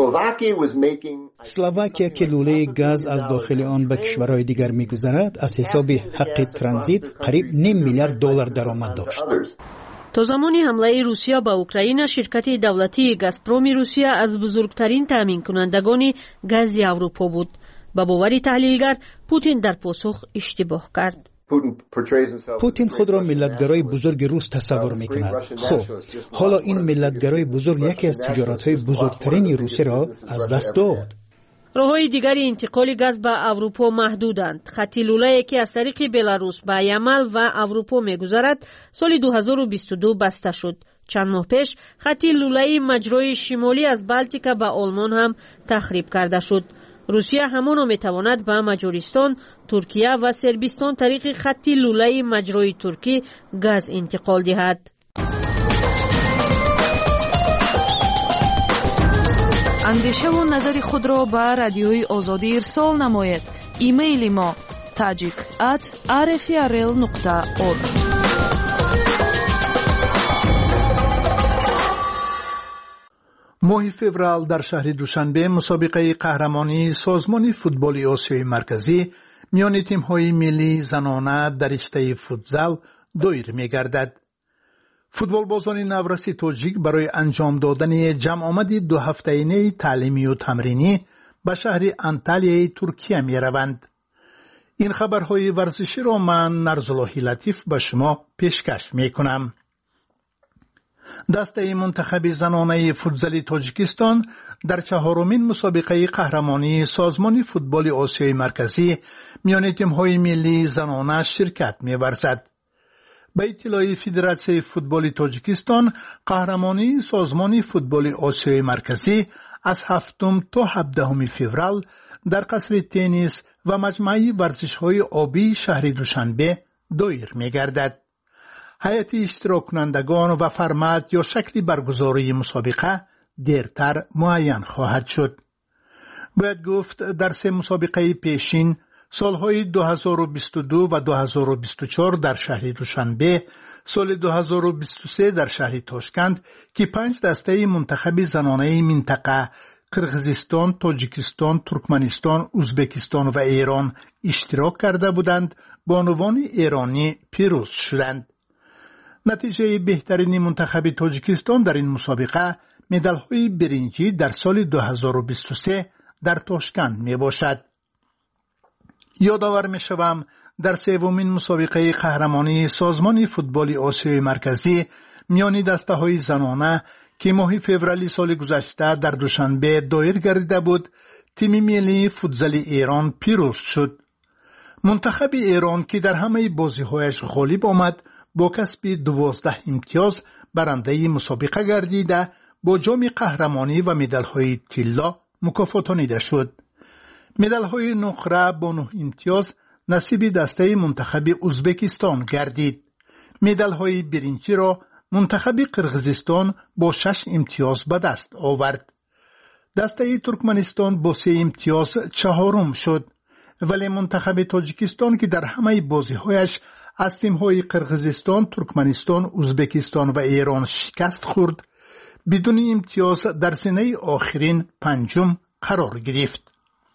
[SPEAKER 7] اسلواکیا که لوله گاز از داخل آن به کشورهای دیگر می‌گذرد از حساب حق ترانزیت قریب $5 میلیارد درآمد داشت.
[SPEAKER 19] تا زمانی حمله روسیه به اوکراین، شرکت دولتی گازپروم روسیه از بزرگترین تامین کنندگان گاز اروپا بود. به باور تحلیلگر پوتین در پاسخ اشتباه کرد.
[SPEAKER 7] پوتین خود را ملتگرای بزرگ روس تصور می‌کند. خب حالا این ملتگرای بزرگ یکی از تجارت‌های بزرگترین روسیه را از دست داد.
[SPEAKER 19] راه‌های دیگری انتقال گاز به اروپا محدودند. خط لوله‌ای که از طریق بلاروس به یمن و اروپا می‌گذرد سال 2022 بسته شد. چند ماه پیش خط لوله‌ای مجرای شمالی از بالتیکا به آلمان هم تخریب کرده شد. روسیه همانا می‌تواند به مجارستان، ترکیه و صربستان طریق خط لوله‌ای مجرای ترکی گاز انتقال دهد.
[SPEAKER 6] اندیشه و نظر خود را به رادیوی آزادی ارسال نمایید. ایمیل ما tajik@rfrl.org.
[SPEAKER 21] ماه فوریه در شهر دوشنبه مسابقه قهرمانی سازمان فوتبال آسیای مرکزی میان تیم‌های ملی زنانه در رشته فوتزال دایر می‌گردد. فوتبال بازان نورسی تاجیک برای انجام دادن جمع آمد 2 هفته‌ای تعلیمی و تمرینی به شهر انتالیای ترکیه می روند. این خبرهای ورزشی را من نرزاللهی لطیف به شما پیشکش می کنم. دسته منتخب زنانه فوتزال تاجیکستان در 4مین مسابقه قهرمانی سازمان فوتبال آسیای مرکزی میان تیم‌های ملی زنانه شرکت می ورزد. به اطلاع فدراسیون فوتبال تاجیکستان، قهرمانی سازمان فوتبال آسیای مرکزی از 7 تا 17 فوریه در قصر تنیس و مجمع ورزش‌های آبی شهر دوشنبه دایر می‌گردد. هیئت اشتراک کنندگان و فرمت یا شکل برگزاری مسابقه دیرتر معین خواهد شد. باید گفت در 3 مسابقه پیشین سالهای 2022 و 2024 در شهر دوشنبه، سال 2023 در شهر تاشکند که 5 دسته منتخب زنانه منطقه قرغیزستان، تاجیکستان، ترکمنستان، ازبکستان و ایران اشتراک کرده بودند، بانوان ایرانی پیروز شدند. نتیجه بهترین منتخب تاجیکستان در این مسابقه مدال‌های برنجی در سال 2023 در تاشکند می باشد. یادآور می‌شوم در 3مین مسابقه قهرمانی سازمان فوتبال آسیای مرکزی میان دسته‌های زنانه که ماه فوریه سال گذشته در دوشنبه دایر گردیده بود، تیم ملی فوتزال ایران پیروز شد. منتخب ایران که در همه بازی‌هایش غالب آمد، با کسب 12 امتیاز برنده مسابقه گردیده، با جام قهرمانی و مدال‌های طلا مکافاتانیده شد. مدال‌های نقره با 9 امتیاز نصیب دسته منتخب ازبکستان گردید. مدال‌های برنجی را منتخب قرغیزستان با 6 امتیاز به دست آورد. دسته ترکمنستان با 3 امتیاز 4م شد، ولی منتخب تاجیکستان که در همه بازی‌هایش از تیم‌های قرغیزستان، ترکمنستان، ازبکستان و ایران شکست خورد، بدون امتیاز در سینه آخرین 5م قرار گرفت.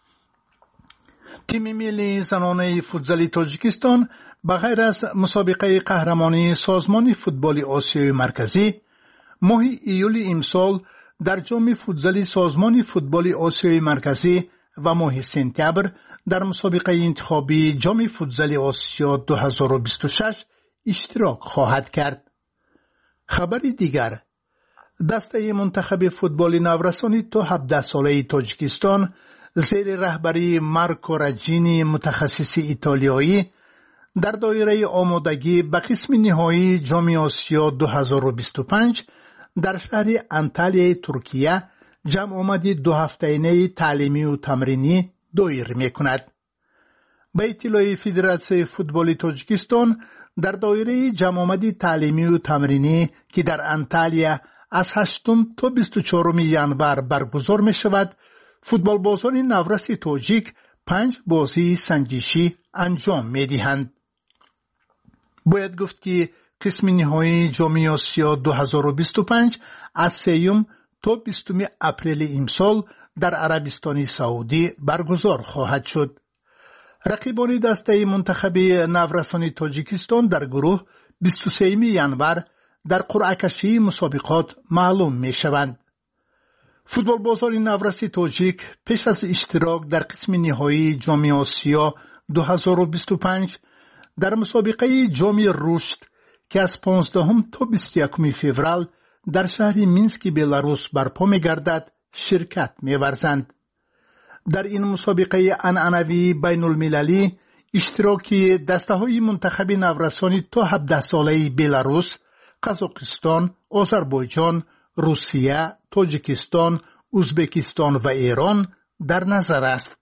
[SPEAKER 21] تیم ملی زنانه فوتزال تاجیکستان بغیر از مسابقه قهرمانی سازمان فوتبال آسیای مرکزی، ماه ایول امسال در جام فوتزال سازمان فوتبال آسیای مرکزی و ماه سپتامبر در مسابقه انتخابی جام فوتزال آسیا 2026 اشتراک خواهد کرد. خبر دیگر، دسته منتخب فوتبال نورسانی تا 17 ساله تاجیکستان زیر رهبری مارکو راجینی متخصص ایتالیایی در دایره آمادگی به قسم نهایی جام آسیا 2025 در شهر انتالیای ترکیه جمع آمدی 2 هفته‌ای تعلیمی و تمرینی دایر می کند. به اطلاع فدراسیون فوتبال تاجیکستان در دایره جمع آمدی تعلیمی و تمرینی که در انتالیا از 8 تا 24 ژانویه برگزار می شود، فوتبال بازان نورس تاجیک 5 بازی سنجشی انجام می دهند. باید گفت که قسم نهایی جام آسیا 2025 از 3 تا 20 اپریل امسال در عربستان سعودی برگزار خواهد شد. رقیبان دسته منتخب نورسان تاجیکستان در گروه 23 ژانویه در قرعه کشی مسابقات معلوم می شوند. فوتبال بازار نورس تاجیک پیش از اشتراک در قسم نهایی جام آسیا 2025 در مسابقه جام رشد که از 15 تا 21 فوریه در شهر مینسک بلاروس برپا می گردد شرکت می ورزند. در این مسابقه عنعنوی بین المللی اشتراکی دسته های منتخب نورسان تا 17 ساله بلاروس، قزاقستان، آذربایجان، روسیه، تاجیکستان، ازبکستان و ایران در نظر است.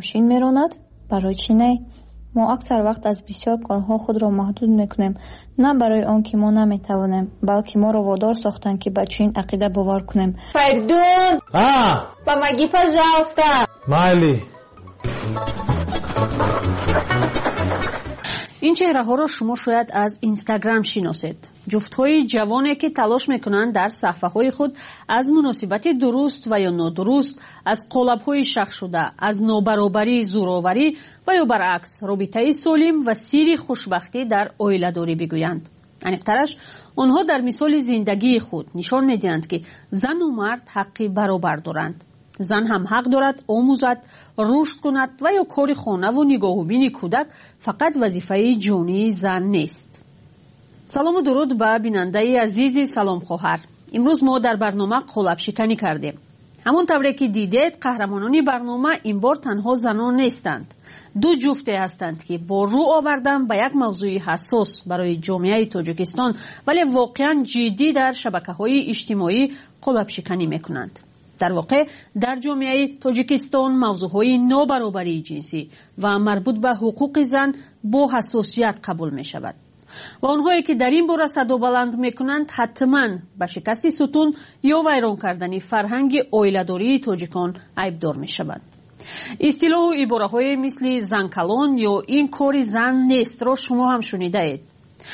[SPEAKER 4] ماشین میراند برای چی نه؟ ما اکثر وقت از بسیار کارها خود را محدود میکنیم، نه برای آن که ما نمیتوانیم، بلکه ما را وادار ساختند که به چنین عقیده باور کنیم.
[SPEAKER 22] Perdón. Помоги, пожалуйста.
[SPEAKER 8] Майли.
[SPEAKER 19] این چهره ها را شما شاید از اینستاگرام شناسید. جفت های جوانی که تلاش میکنند در صفحه های خود از مناسبت درست و یا نادرست، از قالب های شخص شده، از نابرابری، زورآوری و یا برعکس رابطه سالم و سیر خوشبختی در عائله داری بگویند. انیقترش آنها در مثال زندگی خود نشان میدهند که زن و مرد حقی برابر دارند. زن هم حق دارد آموزد، رشد کند و یا کار خانه و نگاهبین کودک فقط وظیفه جانی زن نیست. سلام و درود به بیننده عزیز سلام خواهر. امروز ما در برنامه قالب شکنی کردیم. همون طوری که دیدید قهرمانان برنامه این بار تنها زنان نیستند. دو جفته هستند که با رو آوردن به یک موضوع حساس برای جامعه تاجیکستان ولی واقعا جدی در شبکه‌های اجتماعی قالب شکنی میکنند. در واقع در جامعه تاجیکستان موضوعهای نابرابری جنسی و مربوط به حقوق زن با حساسیت قبول می شود و آنهایی که در این باره صدا بلند می کنند حتما به شکست ستون یا ویران کردن فرهنگ عائله‌داری تاجیکان عیبدار می شوند. اصطلاح و عباره های مثل زن کلان یا این کار زن نیست را شما هم شنیده اید.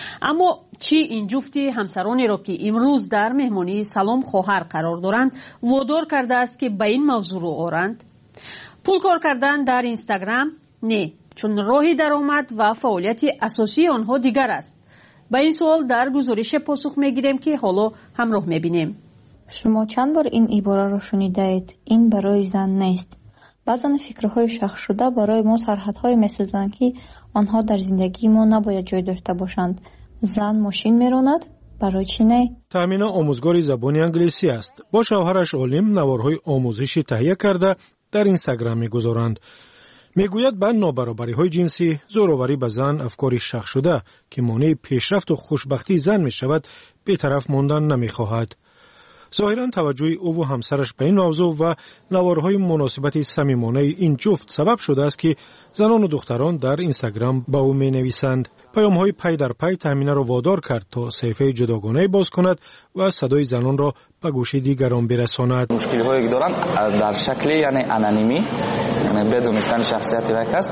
[SPEAKER 19] اما چی این جفتی همسرانی را که امروز در مهمانی سلام خواهر قرار دارند وادار کرده است که به این موضوع رو آرند؟ پول کار کردن در اینستاگرام؟ نه، چون راهی درآمد و فعالیت اساسی آنها دیگر است. به این سوال در گزارش پاسخ میگیریم که حالا همراه میبینیم.
[SPEAKER 4] شما چند بار این عباره را شنیده اید؟ این برای زن نیست. بعضا فکرهای شخص شده برای ما سرحدهای می‌سازند که آنها در زندگی ما نباید جای داشته باشند. زن ماشین میراند برای چی نه؟
[SPEAKER 8] تامینه آموزگار زبان انگلیسی است. با شوهرش عالم نوارهای آموزشی تهیه کرده در اینستاگرام می‌گذارند. میگوید به نابرابری‌های جنسی، زورآوری به زن افکاری شخص شده که مانع پیشرفت و خوشبختی زن می‌شود بی‌طرف ماندن نمی‌خواهد. ظاهراً توجه او و همسرش به این موضوع و نوارهای مناسبت صمیمانه این جفت سبب شده است که زنان و دختران در اینستاگرام با او می‌نویسند. پیام‌های پی در پی تامینه را وادار کرد تا صفحه جداگانه باز کند و صدای زنان را به گوش دیگران برساند.
[SPEAKER 23] مشکل‌هایی که دارن در شکل یعنی انانیمی، یعنی بدون داشتن شخصیت یک کس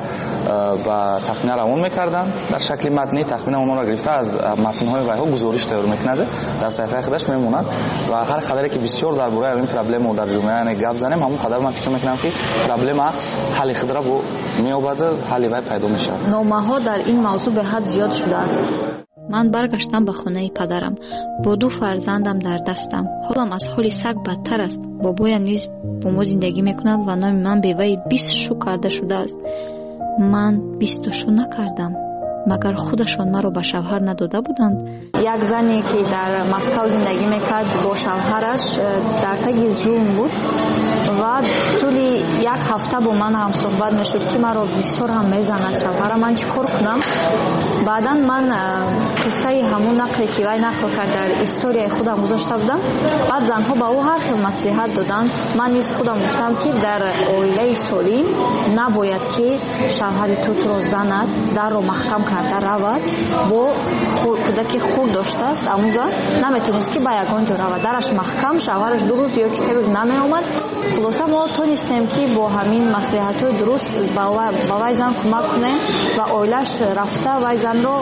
[SPEAKER 23] و تخمینه را اون می‌کردن در شکل متنی. تخمینه اونها را گرفته از متن‌های ویها گزارش تیار می‌کند، در صفحه خودش میموند و هر قدری که بسیار درباره این پرابلم در جامعه یعنی گپ زنیم، همون قدر من فکر می‌کنم که پرابلم حل خود را می‌یابد، حل وای پیدا می‌شود.
[SPEAKER 4] نامه‌ها در این موضوع به حد زیاد شده است. من برگشتم به خانه پدرم با دو فرزندم در دستم. حالم از حال سگ بدتر است. بابایم نیز با ما زندگی میکند و نام من بیوه 20 شو کرده شده است. من 20 شو نکردم. مگر خودشان مرا به شوهر نداده بودند؟ یک زنی که در مسکو زندگی میکرد با شوهرش در تگ زوم بود و طول یک هفته با من هم صحبت میشد که مرا بسیار هم میزند شوهرم. من چیکار کنم؟ بعدا من قصه همون نقلی که وی نقل کرد در استوری خودم گذاشته بودم. بعد زنها با او هر خیلی مصلحت دادند. من نیز خودم گفتم که در عائله سالم نباید که شوهر تو را زند، در رو محکم کرده رود، با کودک خود داشته است اما نمیتونست که با یگان جا رود، درش محکم، شوهرش دو روز یا سه روز نمی آمد. خلاصه ما تونستیم که با همین مصلحت‌های درست با وی زن کمک کنیم و عائله‌اش رفته وی زن رو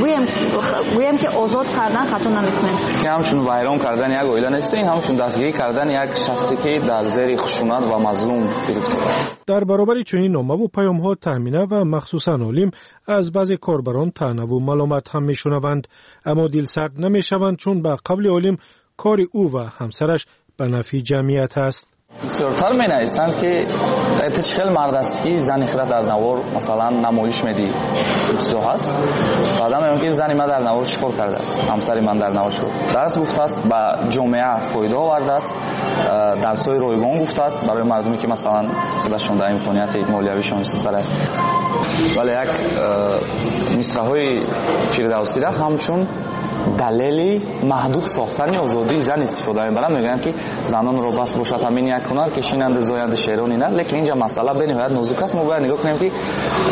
[SPEAKER 4] گویم که آزاد کردن خطا نمیکنیم.
[SPEAKER 23] همچون ویران کردن یک عائله نیست، این همچون دستگیری کردن یک شخصی که در زیر خشونت و مظلوم گرفته است.
[SPEAKER 8] در برابر چنین نامه و پیام‌ها تامینه و مخصوصاً عالم از بعضی کاربران طعنه و ملامت هم میشنوند، اما دلسرد نمیشوند چون به قبل عالم کار او و همسرش به نفع جمعیت است.
[SPEAKER 23] بسیارتر می نویسند که اتچخل مرد است که زنی خود در نوار مثلا نمایش میدی چیزو هست. بعدا میگم که زنی من در نوار چیکار کرده است، همسری من در نوار چیکار درس گفته است، به جامعه فایده آورده است، درسای رایگان گفته است برای مردمی که مثلا خودشون در امکانیت مالیویشون استفاده. ولی یک مصرع‌های فردوسی را همچون دلیلی محدود ساختن آزادی زن استفاده می‌برند. میگن که زنان رو بس باشد همین یک هنر کشینند زویند شعرانی نر، لیکن اینجا مسئله به نهایت نازک است. ما باید نگاه کنیم که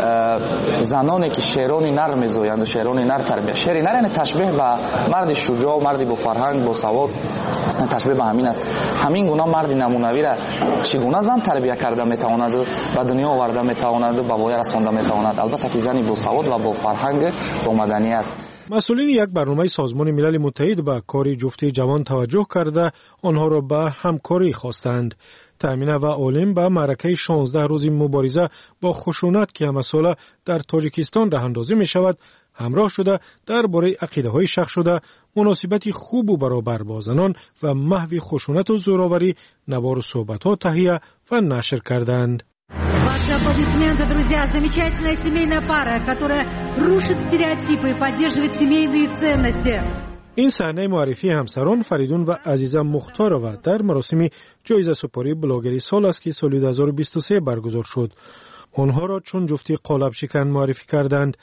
[SPEAKER 23] زنانی که شعرانی نر می‌زویند و شعرانی نر تربیت، شعری نر یعنی تشبیه به مرد شجاع و مردی با فرهنگ با سواد، تشبیه به همین است. همین گونه مرد نمونوی را چگونه زن تربیت کرده میتواند و به دنیا آورده میتواند و به وای رسانده میتواند. البته که زنی با سواد و با فرهنگ با مدنیت.
[SPEAKER 8] مسئولین یک برنامه سازمان ملل متحد به کار جفتی جوان توجه کرده آنها را به همکاری خواستند. تامین و عالم به معرکه 16 روزی مبارزه با خشونت که همه ساله در تاجیکستان راه اندازی می شود همراه شده درباره عقیده‌های شخص شده، مناسبت خوب و برابر با زنان و محو خشونت و زوراوری نوار و صحبت‌ها تهیه و نشر کردند.
[SPEAKER 1] Ваши аплодисменты, друзья, замечательная семейная пара, которая рушит стереотипы и поддерживает семейные ценности.
[SPEAKER 8] این صحنه معرفی همسران فریدون و عزیزه مختارова در مراسم جایزه سپاری بلاگری سال است که سال 2023 برگزار شد. آنها را چون جفتی قالب شکن معرفی کردند.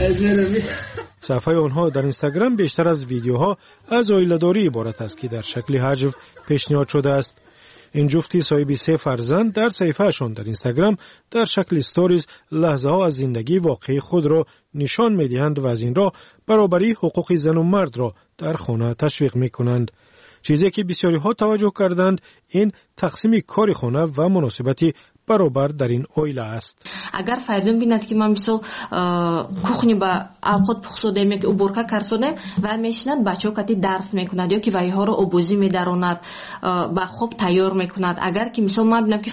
[SPEAKER 8] صفحه آنها در اینستاگرام بیشتر از ویدیوها از عائله‌داری عبارت است که در شکل حجو پیشنهاد شده است. این جفتی صاحب 3 فرزند در صفحه‌شان در اینستاگرام در شکل استوریز لحظه‌ها از زندگی واقعی خود را نشان می‌دهند و از این راه برابری حقوق زن و مرد را در خانه تشویق می‌کنند. چیزی که بسیاری ها توجه کردند این تقسیم کار خانه و مناسبتی برابر در این عائله است.
[SPEAKER 2] اگر فریدون بیند که ما مثلا کухни با اوقات پخسودیم یک уборка کردیم و میشیند بچه‌ها کتی درس میکند یا که وایها رو آبوزی میداروند با خوب تیار میکند. اگر که مثلا ما ببینم که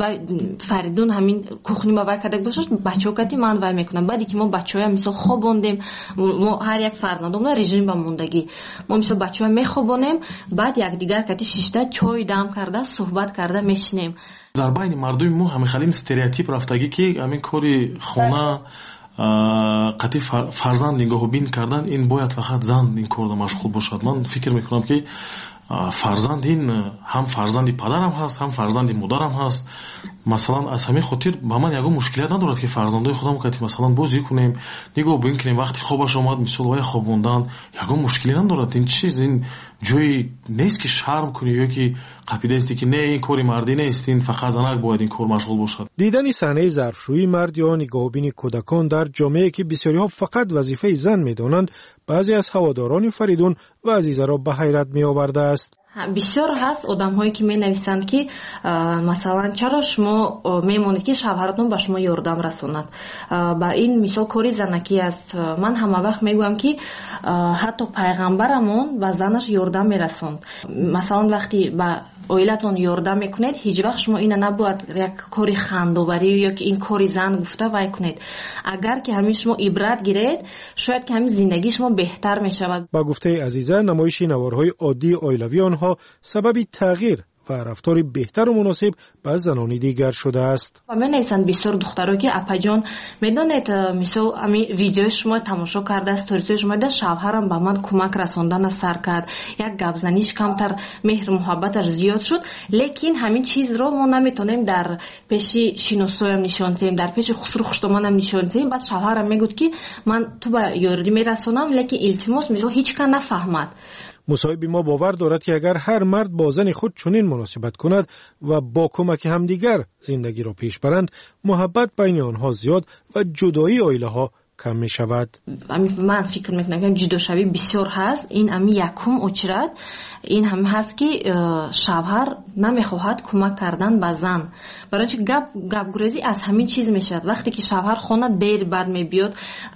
[SPEAKER 2] فریدون همین کухни با وای کرده باشه بچه‌ها کتی من وای میکنن. بعدی که ما بچه‌ها مثلا خوابوندیم ما هر یک فرزندم رژیم با موندگی ما مثلا بچه‌ها میخوابونیم بعد یک دیگر کتی شیشته چای دم کرده صحبت کرده میشینیم.
[SPEAKER 5] در بین مردم ما همین استریوتیپ رفتگی که همین کاری خانه قطعی فرزند نگاه بین کردن این باید فقط زن این کار مشغول باشد. من فکر میکنم که فرزند این هم فرزندی پدرم هست هم فرزندی مادرم هست. مثلا از همین خاطر با من یگو مشکلیت ندارد که فرزندای خودم که مثلا بازی کنیم نگاه بین کنیم وقتی خوابش آمد مثلا وای خوابوندن یگو مشکلی ندارد. این چیز این جایی نیست که شرم کنی یا که قاعده است که نه این کاری مردی نیست این فقط زنک باید این کار مشغول باشد. دیدن صحنه ظرفشویی مرد یا نگاهبین کودکان در جامعه که بسیاری ها فقط وظیفه زن میدانند بعضی از هواداران فریدون و عزیزه را به حیرت می آورده است.
[SPEAKER 2] بسیار هست آدم هایی که می نویسند که مثلا چرا شما میمونید که شوهرتون به شما یاردم رسوند. با این مثال کاری زنکی است. من همه وقت میگویم که حتی پیغمبرمون به زنش یاردم میرسوند. مثلا وقتی به عائلتون یاردم میکنید هیچ وقت شما این نباید یک کاری خندوبری یا که این کاری زن گفته وای کنید. اگر که همین شما عبرت گیرید شاید که همین زندگی شما بهتر میشود.
[SPEAKER 8] با گفته عزیزه نمایش نوارهای عادی عائلوی آنها سبب تغییر و رفتار بهتر و مناسب با زنان دیگر شده است.
[SPEAKER 2] و من نیستند بسیار دخترها که اپا جان میدونید مثلا همین ویدیو شما تماشا کرده استوریز شما ده شوهرم به من کمک رساندن سر کرد یک گپ زنیش کمتر مهر محبتش زیاد شد لیکن همین چیز رو ما نمیتونیم در پیش شینوسویم نشان دهیم در پیش خسرو خشتمانم نشان دهیم. بعد شوهرم میگفت که من تو به یاردی میرسونم لیکن التماس مثلا هیچ کس نفهمد.
[SPEAKER 8] مصاحب ما باور دارد که اگر هر مرد با زن خود چنین مناسبت کند و با کمک همدیگر زندگی را پیش برند محبت بین آنها زیاد و جدایی عائله ها کم می شود.
[SPEAKER 2] من فکر میکنم که جداشوی بسیار هست. این امی یکم اچرد این هم هست که شوهر نمیخواهد کمک کردن به زن برای چه گپ گریزی از همین چیز میشد. وقتی که شوهر خانه دیر بعد میبیاد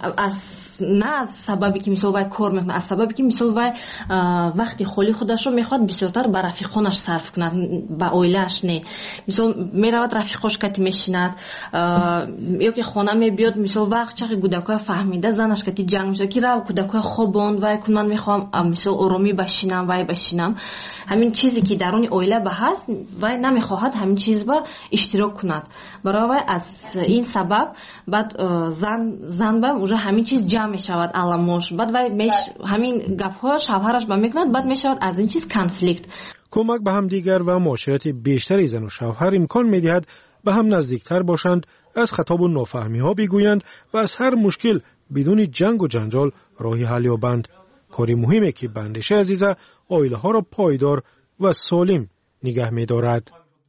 [SPEAKER 2] نه از سببی که مثلا وای کار میکنه از سببی که مثلا وای وقتی خالی خودش رو میخواد بسیارتر به رفیقانش صرف کند به عائله‌اش نه. مثلا میرود رفیقاش کتی میشیند یا که خانه میبیاد مثلا وقت چه کودکای فهمیده زنش کتی جنگ میشه که رو کودکای خوابوند وای کن من میخوام مثلا آرامی بشینم وای بشینم. همین چیزی که درون عائله به هست وای نمیخواهد همین چیز با اشتراک کند. برای وای از این سبب بعد زن با اونجا همین چیز جمع میشود علامش بعد وای همین گپ‌ها شوهرش با میکند بعد میشود از این چیز کانفلیکت.
[SPEAKER 8] کمک به هم دیگر و معاشرت بیشتری زن و شوهر امکان میدهد به هم نزدیکتر باشند از خطاب و نافهمی ها بگویند و از هر مشکل بدون جنگ و جنجال راهی حل یابند. کاری مهمه که بندش عزیزه آیله ها را پایدار و سالم نگه می دارد.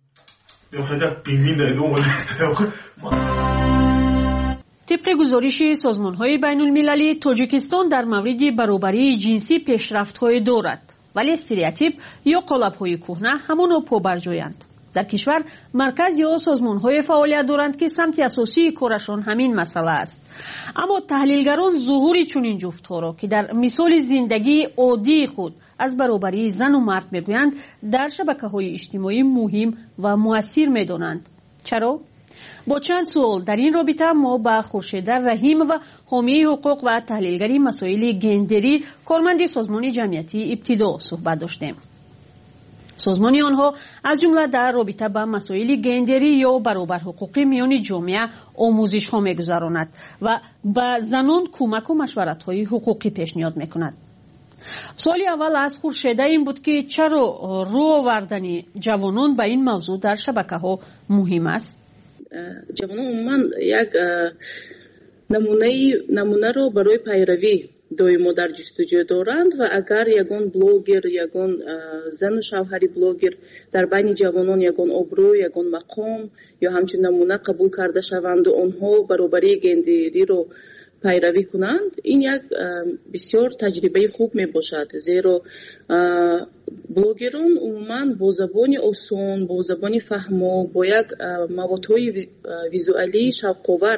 [SPEAKER 19] طبق گزارش سازمان‌های بین‌المللی، تاجیکستان در مورد برابری جنسی پیشرفت‌های دارد، ولی استریوتیپ یا قالب‌های کهنه همانو پابرجایند. در کشور مرکز یا سازمان‌های فعالیت دارند که سمت اساسی کارشان همین مسئله است. اما تحلیلگران ظهور چنین جفت‌ها را که در مثال زندگی عادی خود از برابری زن و مرد میگویند در شبکه‌های اجتماعی مهم و مؤثر می‌دانند. چرا؟ با چند سوال در این رابطه ما با خورشید رحیم و حامی حقوق و تحلیلگری مسائل گندری کارمند سازمان جمعیتی ابتدا صحبت داشتیم. سازمان آنها از جمله در رابطه با مسائل گندری یا برابر حقوقی میان جامعه آموزش ها میگذراند و به زنان کمک و مشورت های حقوقی پیشنهاد میکند. سوال اول از خورشید این بود که چرا رو آوردن جوانان به این موضوع در شبکه ها مهم است؟
[SPEAKER 3] جوانان عموما یک نمونه رو برای پیروی دائما در جستجو دارند و اگر یگان بلوگر، یگان زن و شوهری بلوگر در بین جوانان یگان ابرو، یگان مقام یا همچنین نمونه قبول کرده شوند و آنها برابری گندری رو پیروی کنند، این یک بسیار تجربه خوب می باشد، زیرا بلوگران عموما با زبان آسان، با زبان فهمو، با یک موادهای ویزوالی شوق‌آور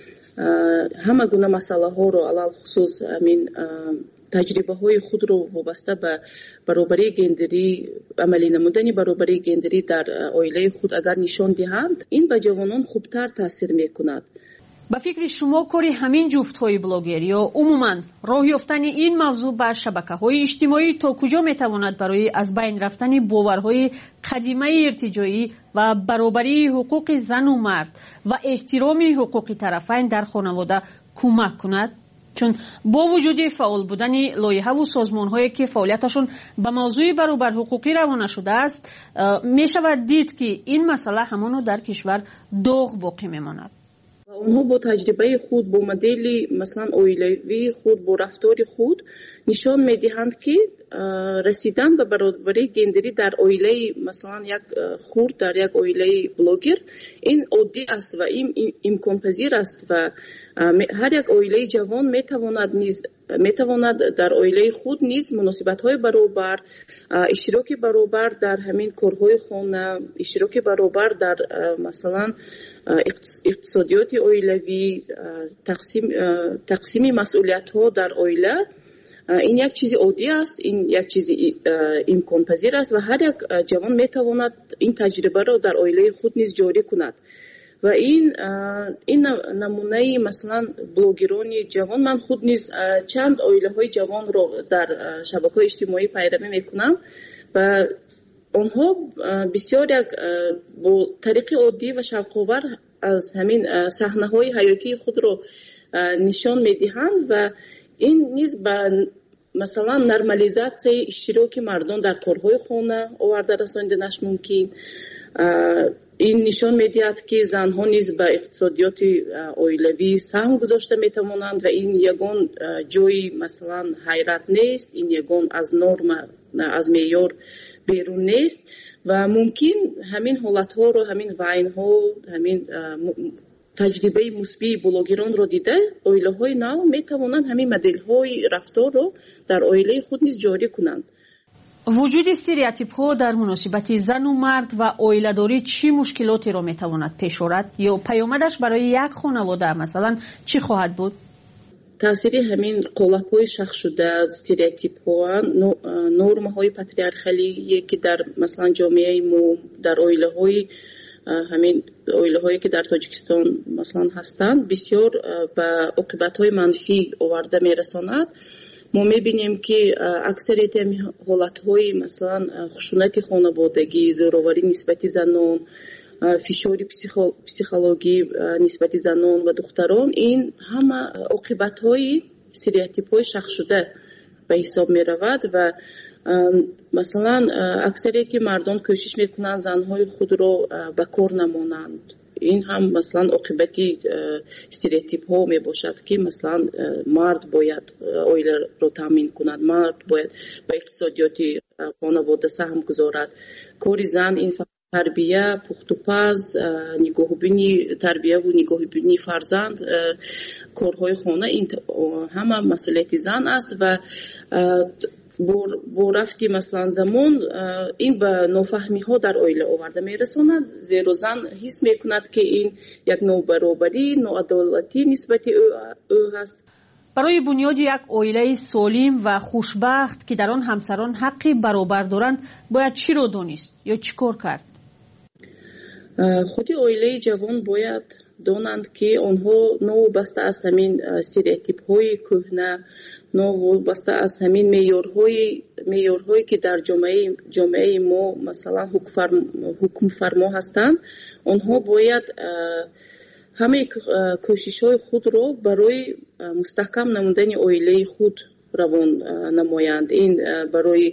[SPEAKER 3] همه گونه مسئله ها رو علل خصوص همین تجربه های خود رو وابسته به برابری گندری، عملی نمودن برابری گندری در عائله خود اگر نشان دهند، این به جوانان خوبتر تاثیر میکند.
[SPEAKER 19] به فکر شما کاری همین جفت‌های بلاگر یا عموماً راه یافتن این موضوع بر شبکه‌های اجتماعی تا کجا میتواند برای از بین رفتن باورهای قدیمی ارتجاعی و برابری حقوق زن و مرد و احترام حقوق طرفین در خانواده کمک کند؟ چون با وجود فعال بودن لایحه و سازمان‌هایی که فعالیتشون به موضوع برابر حقوقی روانه شده است، میشود دید که این مسئله همانو در کشور داغ باقی میماند.
[SPEAKER 3] اونها با تجربه خود، با مدل مثلا عائلوی خود، با رفتار خود نشان میدهند که رسیدن به برابری گندری در عائله مثلا یک خرد، در یک عائله بلوگر، این عادی است و این امکان پذیر است و هر یک عائله جوان میتواند در عائله خود نیز مناسبت‌های برابر، اشتراک برابر در همین کارهای خانه، اشتراک برابر در مثلا اقتصادیات عائلوی، تقسیم مسئولیت‌ها در عائله، این یک چیز عادی است، این یک چیز امکان پذیر است و هر یک جوان میتواند این تجربه را در عائله خود نیز جاری کند. و این نمونه مثلا بلوگران جوان، من خود نیز چند عائله‌های جوان را در شبکه‌های اجتماعی پیروی میکنم و آنها بسیار یک با طریق عادی و شوق‌آور از همین صحنه‌های حیاتی خود را نشان میدهند و این نیز به مثلا نرمالیزاسیون اشتراک مردان در کارهای خانه آورده رساندنش ممکن. این نشان میدهد که زنها نیز به اقتصادیات عائلوی سهم گذاشته میتوانند و این یگان جای مثلا حیرت نیست، این یگان از نرم، از معیار بیرون نیست و ممکن همین حالتها رو، همین وینها، همین تجربه مثبت بلوگران رو دیده عائله‌های نو میتوانند همین مدل‌های رفتار رو در عائله خود نیز جاری کنند.
[SPEAKER 19] وجود استریوتیپ‌ها در مناسبت زن و مرد و عائله‌داری چه مشکلاتی را میتواند پیش آورد یا پیامدش برای یک خانواده مثلا چی خواهد بود؟
[SPEAKER 3] تاثیر همین قالب‌های شخص شده، استریوتیپ‌ها، نرم‌های پاتریارخالی که در مثلا جامعه ما، در عائله‌های همین عائله‌هایی که در تاجیکستان مثلا هستند، بسیار به عاقبت‌های منفی آورده میرساند. ما میبینیم که اکثریت حالت‌های مثلا خشونت خانوادگی، زورآوری نسبت زنان، فشار پسیخولوژی نسبت زنان و دختران، این همه عاقبت‌های استریوتیپ‌های شخص شده به حساب می‌رود و مثلا اکثریت مردم کوشش میکنند زنهای خود را به کار نمانند این هم مثلا عاقبتی استریوتیپ ها می باشد که مثلا مرد باید اویله رو تامین کند، مرد باید به اقتصادیات خانواده سهم گذارد. کاری زن این تربیه، پخت و پز، نگاهبینی تربیه و نگاهبینی فرزند، کارهای خانه، این همه مسئولیت زن است و با رفتی مثلا زمان این به نافهمی ها در عائله آورده می رساند، زیرا زن حس می کند که این یک نابرابری، ناعدالتی نسبت او هست.
[SPEAKER 19] برای بنیاد یک عائله سالم و خوشبخت که در آن همسران حقی برابر دارند باید چی رو دانست یا چی کار کرد؟
[SPEAKER 3] خود عائله جوان باید دانند که آنها نوابسته از همین استریوتیپ های کهنه، نوابسته از همین معیارهایی که در جامعه ما مثلا حکم فرما هستند، آنها باید همه کوشش های خود را برای مستحکم نمودن عائله خود روان نمایند. این برای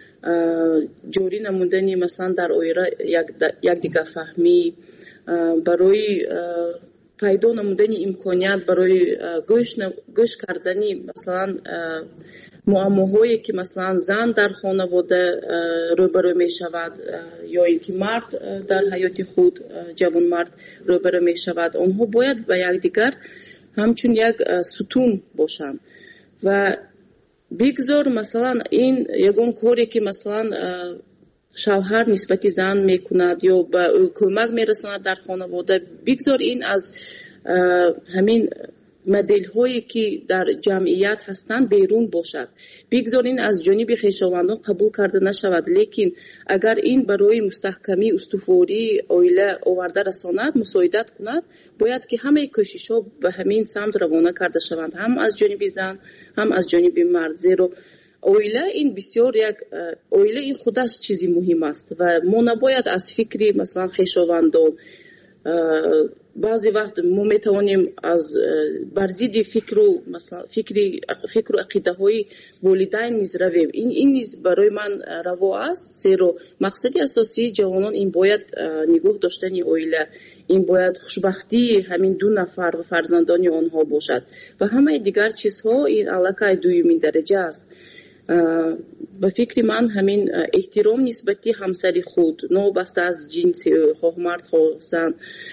[SPEAKER 3] جوری نمودن مثلا در عائله یک دیگر فهمی، برای پیدا نمودن امکانیت برای گوش کردنی مثلا معماهایی که مثلا زن در خانواده روبرو می شود یا اینکه مرد در حیات خود جوان مرد روبرو می شود، آنها باید به یکدیگر همچون یک ستون باشند و بگذار مثلا این یگان کاری که مثلا شوهر نسبت زن میکند یا به او کمک میرساند در خانواده، بگذار این از همین مدل هایی که در جمعیت هستند بیرون باشد، بگذار این از جانب خویشاوندان قبول کرده نشود. لیکن اگر این برای مستحکمی استواری عائله آورده رساند، مساعدت کند، باید که همه کوشش ها به همین سمت روانه کرده شوند، هم از جانب زن هم از جانب مرد. زیرا عائله این بسیار یک عائله این خودش چیزی مهم است و ما نباید از فکری مثلا خویشاوندان بعضی وقت ما میتوانیم از برزید فکر و عقیده های والدین نیز رویم. این نیز برای من روا است، زیرا مقصد اساسی جوانان این باید نگاه داشتن عائله، این باید خوشبختی همین دو نفر و فرزندان آنها باشد و همه دیگر چیزها این علاقه دومین درجه است. به فکر من همین احترام نسبتی همسری خود، نوبسته از جنس خواه مرد خواه زن،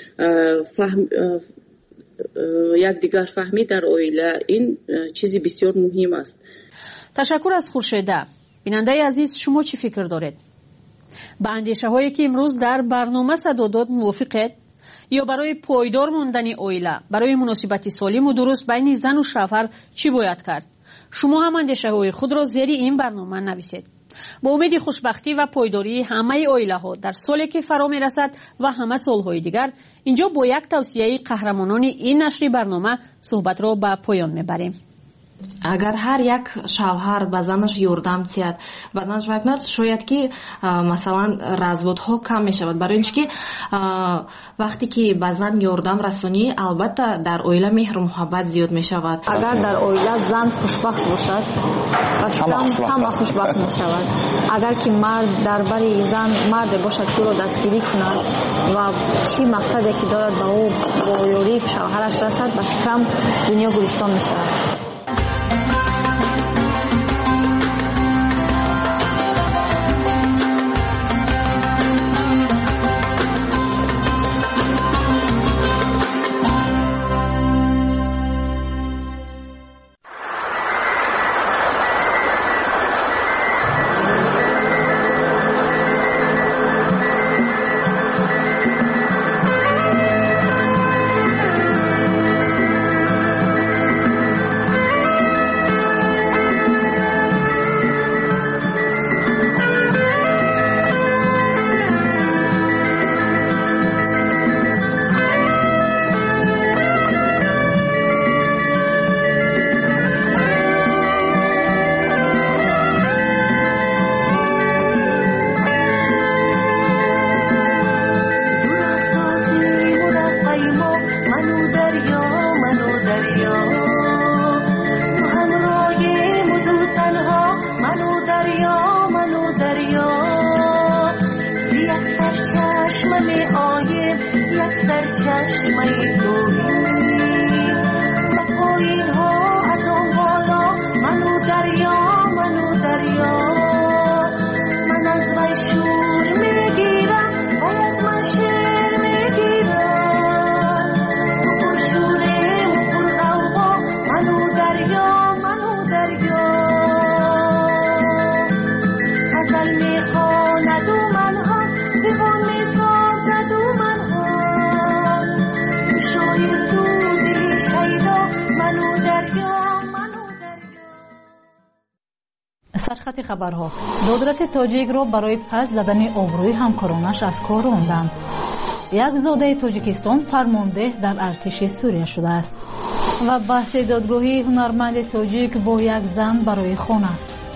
[SPEAKER 3] یک دیگر فهمی در عائله، این چیزی بسیار مهم است.
[SPEAKER 19] تشکر از خورشیده. بیننده عزیز، شما چی فکر دارید؟ با اندیشه هایی که امروز در برنامه صدا داد موافقید؟ یا برای پایدار موندن عائله، برای مناسبت سالم و درست بین زن و شوهر چی باید کرد؟ شما هم اندیشه های خود را زیر این برنامه نویسید. با امید خوشبختی و پایداری همه عائله ها در سالی که فرا می رسد و همه سالهای دیگر، اینجا با یک توصیه قهرمانان این نشر برنامه صحبت را به پایان می بریم.
[SPEAKER 2] اگر هر یک شوهر به زنش یاردم تیاد و زنش بکند، شاید که مثلا разводها کم می شود، برای اینکه وقتی که به زن یاردم رسانی البته در عائله مهر و محبت زیاد می شود.
[SPEAKER 4] اگر در عائله زن خوشبخت باشد همه خوشبخت می شود. اگر که مرد در بری زن مرد باشد که رو دستگیری کند و چی مقصدی که دارد به او با یاری شوهرش رسد، به فکرم دنیا گلستان می شود.
[SPEAKER 9] سرخط خبرها دولت تاجیک را برای پس زدن آبروی همکارانش از کار راندند. یک زاده تاجیکستان فرمانده در ارتش سوریه شده است. و بحث دادگاهی هنرمند تاجیک با یک زن برای خانه.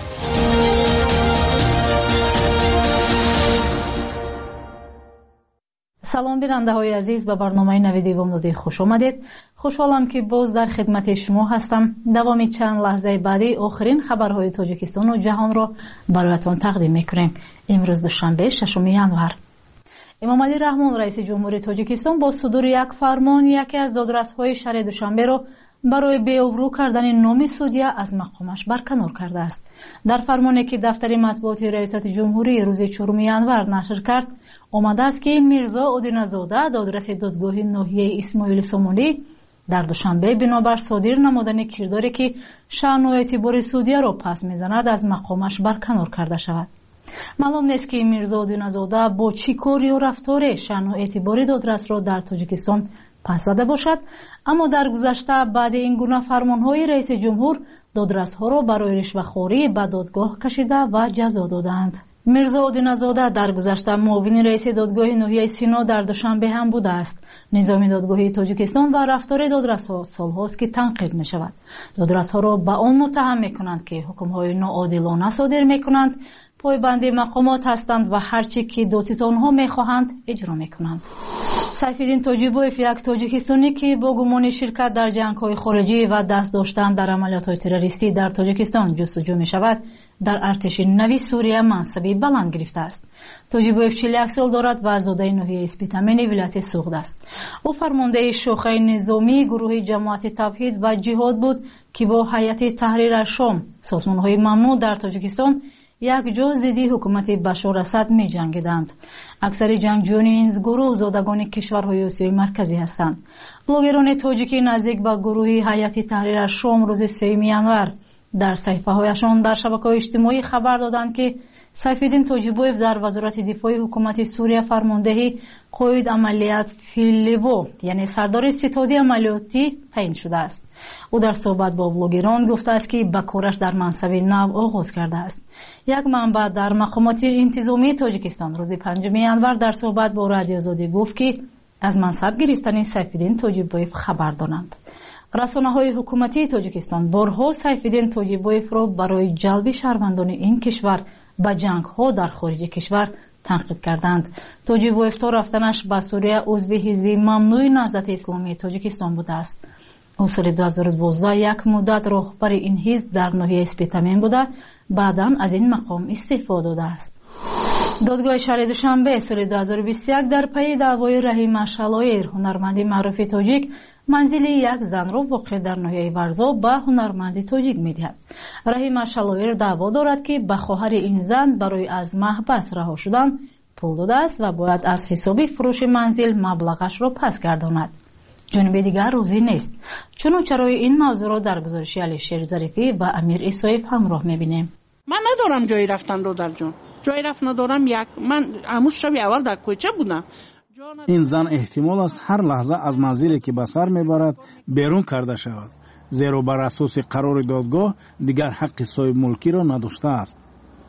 [SPEAKER 9] سلام بیننده های عزیز، به برنامه نویدی وامدادی خوش آمدید. خوشحالم که باز در خدمت شما هستم. دوام چند لحظه بعدی آخرین خبرهای تاجیکستان و جهان را برایتان تقدیم میکنیم. امروز دوشنبه 6 ینور. امام علی رحمان رئیس جمهوری تاجیکستان با صدور یک فرمان یکی از دادرس‌های شهر دوشنبه را برای بی‌آبرو کردن نام سودیا از مقامش برکنار کرده است. در فرمانی که دفتر مطبوعاتی ریاست جمهوری روز 4 ینور نشر کرد، آمده است که میرزا اودینزاده دادرس دادگاه ناحیه اسماعیل سامانی در دوشنبه بنابر صادر نمودن کرداری که شأن و اعتبار سودیا را پس میزند از مقامش برکنار کرده شود. معلوم نیست که میرزا اودینزاده با چی کار یا رفتار شأن و اعتبار دادرس را در تاجیکستان پس زده باشد، اما در گذشته بعد این گونه فرمانهای رئیس جمهور دادرس‌ها را برای رشوه‌خوری به دادگاه کشیده و جزا دادند. میرزا اودینزاده در گذشته معاون رئیس دادگاه ناحیه سینا در دوشنبه هم بوده است. نظام دادگاهی تاجیکستان و رفتار دادرس‌ها سال‌هاست که تنقید می‌شود. دادرس‌ها را به آن متهم می‌کنند که حکم‌های ناعادلانه صادر می‌کنند، پایبند مقامات هستند و هرچی که دادستان آنها می‌خواهند اجرا می‌کنند. سیفالدین تاجیبوف، یک تاجیکستانی که با گمان شرکت در جنگ‌های خارجی و دست داشتن در عملیات‌های تروریستی در تاجیکستان جستجو می‌شود، در ارتش نوی سوریه منصبی بلند گرفته است. تاجیبوف 41 سال دارد و زاده ناحیه اسپیتامین ولایت سوغد است. او فرمانده شاخه نظامی گروه جماعت توحید و جهاد بود که با هیئت تحریر شام، سازمان‌های ممنوع در تاجیکستان، یک جا ضد حکومت بشار اسد می جنگیدند. اکثر جنگجویان این گروه زادگان کشورهای آسیای مرکزی هستند. بلاگران تاجیکی نزدیک به گروه هیئت تحریر شام روز 3 ینور در صفحه هایشان در شبکه‌های اجتماعی خبر دادند که سیفالدین تاجیبوف در وزارت دفاع حکومت سوریه فرمانده قائد عملیات فیلیوو، یعنی سردار ستاد عملیاتی تعیین شده است. او در صحبت با بلاگران گفته است که به کارش در منصب نو آغاز کرده است. یک منبع در مقامات انتظامی تاجیکستان روز 5 ینور در صحبت با رادیو آزادی گفت که از منصب گرفتن سیفالدین تاجیبوف خبر دارند. رسانه‌های حکومتی تاجیکستان بارها سیفالدین تاجیبوف را برای جلب شهروندان این کشور به جنگ‌ها در خارج کشور تنقید کردند. تاجیبوف تا رفتنش به سوریه عضو حزب ممنوع نهضت اسلامی تاجیکستان بوده است. او سال 2012 یک مدت راهبر این حزب در ناحیه اسپیتامین بوده، بعداً از این مقام استعفا داده است. دادگاه شهر دوشنبه سال 2021 در پی دعوای رحیم شلایر، هنرمند معروف تاجیک، منزل یک زن را واقع در ناحیه ورزا به هنرمند تاجیک می‌دهد. رحیم شلایر دعوا دارد که به خواهر این زن برای از محبس رها شدن پول داده است و باید از حساب فروش منزل مبلغش را پس گرداند. جانب دیگر روزی نیست. چنانچه این موضوع را در گزارش علیشیر ظریفی و امیر اسایف همراه می‌بینیم.
[SPEAKER 10] من ندارم جایی رفتن رو در جان. جایی رفت ندارم. من همون شب اول در کوچه بودم.
[SPEAKER 12] این زن احتمال است هر لحظه از منزلی که به سر میبرد بیرون کرده شود، زیرا بر اساس قرار دادگاه دیگر حق صاحب ملکی را نداشته است.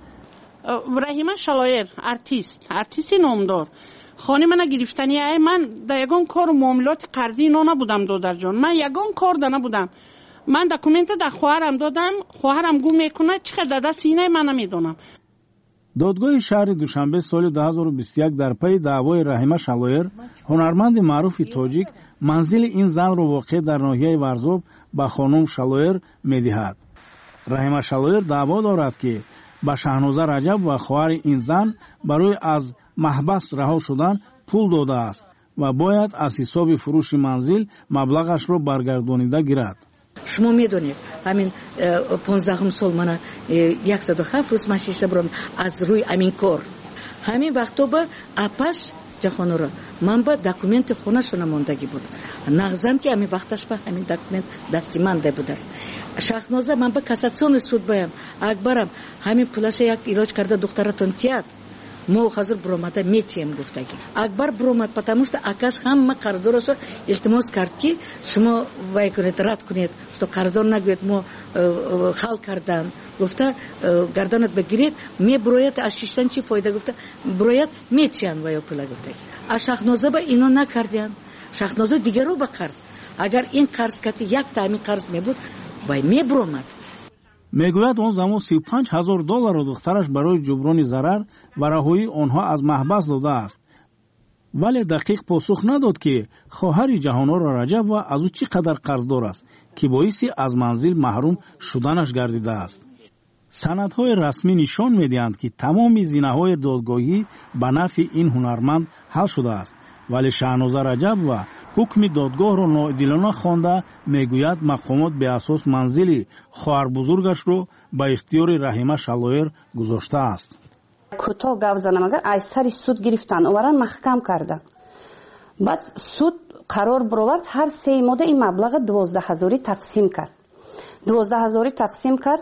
[SPEAKER 10] رحیمه شلایر ارتیست نامدار خانه من گرفتنی من در یگان کار معاملات قرضی اینا نبودم دادر جان. من یگان کار ده نبودم. من دکومنت در خواهرم دادم، خواهرم گم میکنه چقدر دست سینه من نمیدونم.
[SPEAKER 12] دادگاه شهر دوشنبه سال 2021 در پی دعوای رحیمه شلایر، هنرمند معروف تاجیک، منزل این زن را واقع در ناحیه ورزوب به خانم شلایر می‌دهد. رحیمه شلایر دعوا دارد که به شهنازه رجب و خواهر این زن برای از محبس رها شدن پول داده است و باید از حساب فروش منزل مبلغش را برگردانیده گیرد.
[SPEAKER 11] شما میدونید همین 15 سال من 107 روز ماشین برام از روی امین کار همین وقتا با اپاش جهان را من با دکومنت خونه شون ماندگی بود نغزم که همین وقتش با همین دکومنت دستی مانده بود است شاهنازه من با کاساسیون سود بایم اکبرم همین پولش یک ایلاج کرده دخترتون تیاد ما حاضر بروماده میتیم گفتگی اکبر بروماد потому что акаш هم قرضدارش التماس کرد که شما وای کنید رد کنید що قرضدار نگوید ما حل کردن گفته گردنت بگیرید می بروید از شیشتن چی فایده گفته بروید میتیان وای پولا گفتگی از شاهنازه با اینو نکردن شاهنازه دیگه رو به قرض اگر این قرض کتی یک تامین قرض می بود وای می بروماد
[SPEAKER 12] میگوید اون زمان $35,000 دخترش برای جبران ضرر و رهایی آنها از محبس داده است. ولی دقیق پاسخ نداد که خواهر جهانآرا رجب و از او چقدر قرضدار است که باعث از منزل محروم شدنش گردیده است. سندهای رسمی نشان میدهند که تمام زینه‌های دادگاهی به نفع این هنرمند حل شده است. ولی شاهنازه رجب و حکم دادگاه را ناعادلانه خوانده میگوید مقامات به اساس منزل خواهر بزرگش رو به اختیار رحیمه شلویر گذاشته است.
[SPEAKER 14] کوتاه گپ زنم اگر از سر سود گرفتن اوورن محکم کردن بعد سود قرار برآورد هر 3 ماه این مبلغ 12,000 تقسیم کرد 12,000 تقسیم کرد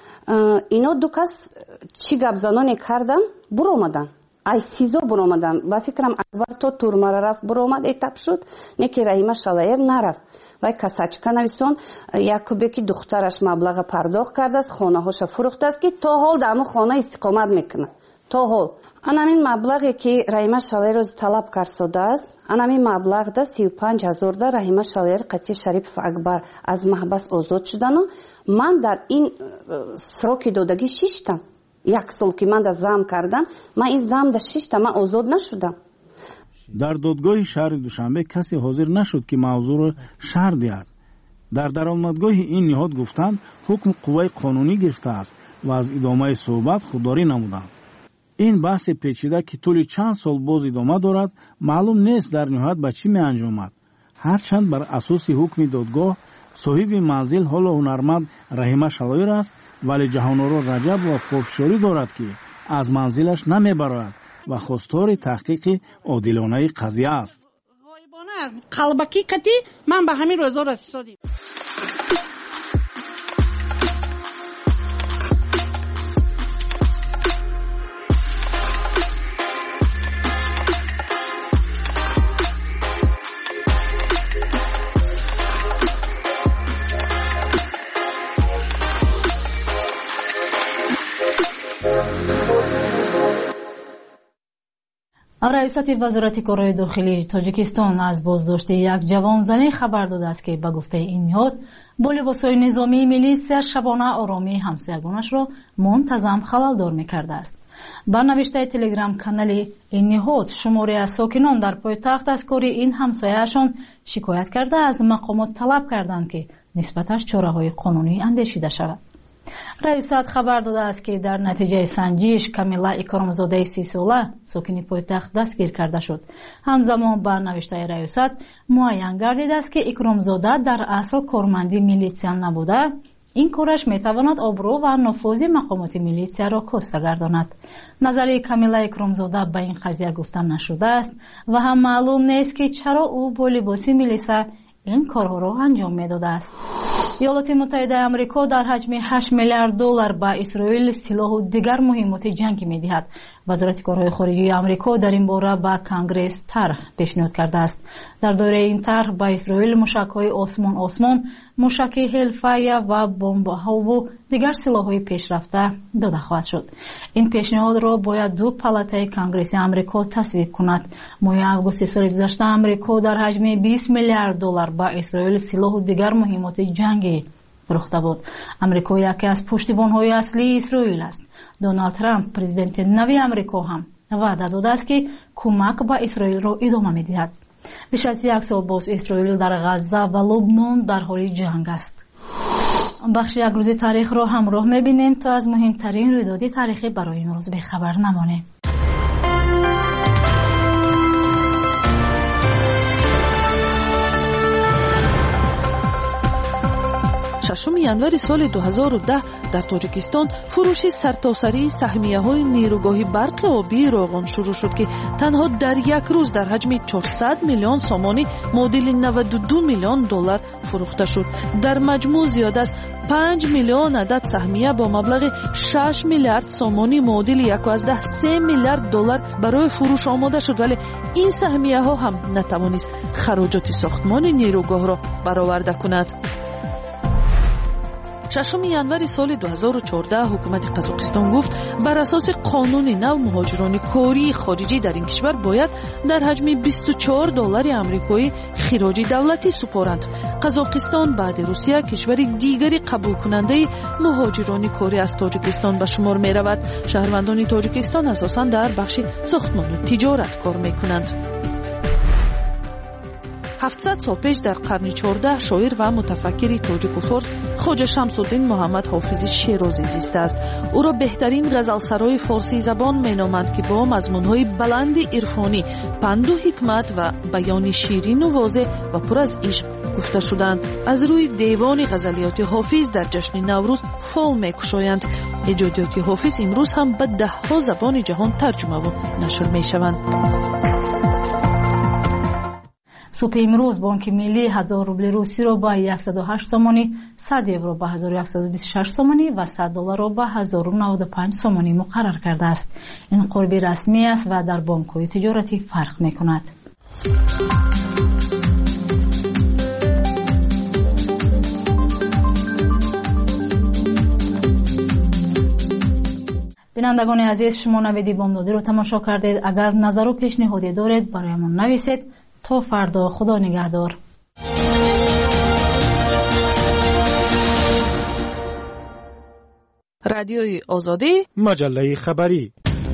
[SPEAKER 14] اینا دو کس چی گپ زنانی کردن برآمدن ای سیزو برآمدن با فکرم اکبر تو تورمار رفت برآمد ایتاب شد نه که رحیمه شلایر نرفت و کساچکا نویسون یکوبی که دخترش مبلغ پرداخت کرده است خانه هاش فروخته است که تا حال در خانه استقامت میکنه تا حال این مبلغی که رحیمه شلایر از طلب کرده است این مبلغ ده 35,000 ده رحیمه شلایر قطعی شریف اکبر از محبس آزاد شدن و من در این سروکی دادگی شیشتم 1 سال که من زم کردن من این زم در 6 تا من آزاد نشدم.
[SPEAKER 12] در دادگاه شهر دوشنبه کسی حاضر نشد که موضوع را شرح دهد. در درآمدگاه این نهاد گفتند حکم قوه قانونی گرفته است و از ادامه صحبت خودداری نمودند. این بحث پیچیده که طول چند سال باز ادامه دارد معلوم نیست در نهایت به چی می انجامد. هرچند بر اساس حکم دادگاه صاحب منزل حالا هنرمند رحیمه شلایر است ولی جهانآرا رجب و پافشاری دارد که از منزلش نمیبرد و خواستار تحقیق عادلانه قضیه است.
[SPEAKER 10] قلبکی کتی من به همین روزا رسیدم.
[SPEAKER 9] رئیست وزارت کارهای داخلی تاجیکستان از بازداشت یک جوانزنی خبر داده است که به گفته این نهاد با لباسهای نظامی میلیسیا شبانه آرامی همسایگانش را منتظم خللدار میکرده است. بر نوشته تلگرام کانال این نهاد شماری از ساکنان در پایتخت از کار این همسایه‌شان شکایت کرده از مقامات طلب کردند که نسبتش چاره‌های قانونی اندیشیده شود. رئیست خبر داده است که در نتیجه سنجش کامیلا اکرامزاده 30 ساله ساکن پایتخت دستگیر کرده شد. همزمان بر نوشته رئیست معین گردیده است که اکرامزاده در اصل کارمندی میلیسیا نبوده این کارش میتواند آبرو و نفوذ مقامات میلیسیا را کاسته گرداند. نظر کامیلا اکرامزاده به این قضیه گفته نشده است و هم معلوم نیست که چرا او با لباس میلیسیا این کارها را انجام میداده است. ایالات متحده آمریکا در حجم $8 میلیارد به اسرائیل سلاح و دیگر مهمات جنگی میدهد. وزارت کارهای خارجه آمریکا در این باره به کانگرس طرح پیشنهاد کرده است. در دوره این طرح به اسرائیل موشک‌های آسمان، موشک هلفایه و بمب‌ها و دیگر سلاح‌های پیشرفته داده خواهد شد. این پیشنهاد را باید دو پالاتای کانگرس آمریکا تصویب کند. ماه آگوست سال گذشته آمریکا در حجم $20 میلیارد به اسرائیل سلاح و دیگر مهمات جنگی فروخته بود. آمریکا یکی از پشتیبان‌های اصلی اسرائیل است. دونالد ترامپ پرزیدنت نوی آمریکا هم وعده داده است که کمک به اسرائیل را ادامه می‌دهد. بیش از 1 سال باز اسرائیل در غزه و لبنان در حال جنگ است. بخش یک روز تاریخ را همراه می‌بینیم تا از مهمترین رویدادهای تاریخی برای این روز به خبر نمانیم.
[SPEAKER 6] 6 январи соли 2010 дар тоҷикистон фурӯши сартосарии саҳмияҳои нерӯгоҳи барқи обии Роғон шурӯъ шуд, ки танҳо дар як рӯз дар ҳаҷми 400 миллион сомонӣ муодили 92 миллион доллар фурӯхта шуд. дар маҷмӯъ зиёда аз 5 миллион адад саҳмия бо маблағи 6 миллиард сомонӣ муодили 1.3 миллиард доллар барои фурӯш омода шуд, вале ин саҳмияҳо ҳам натавонист хароҷоти сохтмони нерӯгоҳро бароварда кунад. 6 январи соли 2014 ҳукумати Қазоқистон гуфт бар асоси қонуни нав муҳоҷирони кории хориҷӣ дар ин кишвар бояд дар ҳаҷми $24 амрикоӣ хироҷи давлатӣ супоранд. Қазоқистон баъди Русия кишвари дигари қабулкунандаи муҳоҷирони корӣ аз Тоҷикистон ба шумор меравад. шаҳрвандони Тоҷикистон асосан дар бахши сохтмону тиҷорат кор мекунанд. 700 сол пеш дар қарни 14 шоир ва мутафаккири тоҷику форс хоҷа Шамсуддин Муҳаммад Ҳофизи Шерозӣ зистааст. ӯро беҳтарин ғазалсарои форсӣ забон меноманд, ки бо мазмунҳои баланди ирфонӣ, панду ҳикмат ва баёни ширину возеҳ ва пур аз ишқ гуфта шуданд. аз рӯи девони ғазалиёти Ҳофиз дар ҷашни Наврӯз фол мекушоянд. эҷодиёти Ҳофиз имрӯз ҳам ба даҳҳо забони ҷаҳон тарҷумаву нашр мешаванд.
[SPEAKER 9] субҳи имрӯз бонки миллӣ 1000 рубли русиро ба 108 сомонӣ, 100 евро ба 1126 сомонӣ ва 100 долларро ба 1095 сомонӣ муқаррар кардааст. ин қурби расмӣ аст ва дар бонкҳои тиҷоратӣ фарқ мекунад. бинандагони азиз, шумо навиди бомдодиро тамошо кардед. агар назару пешниҳоде доред, бароямон нависед. تا فردا، خدا نگهدار.
[SPEAKER 6] رادیوی آزادی،
[SPEAKER 8] مجله خبری.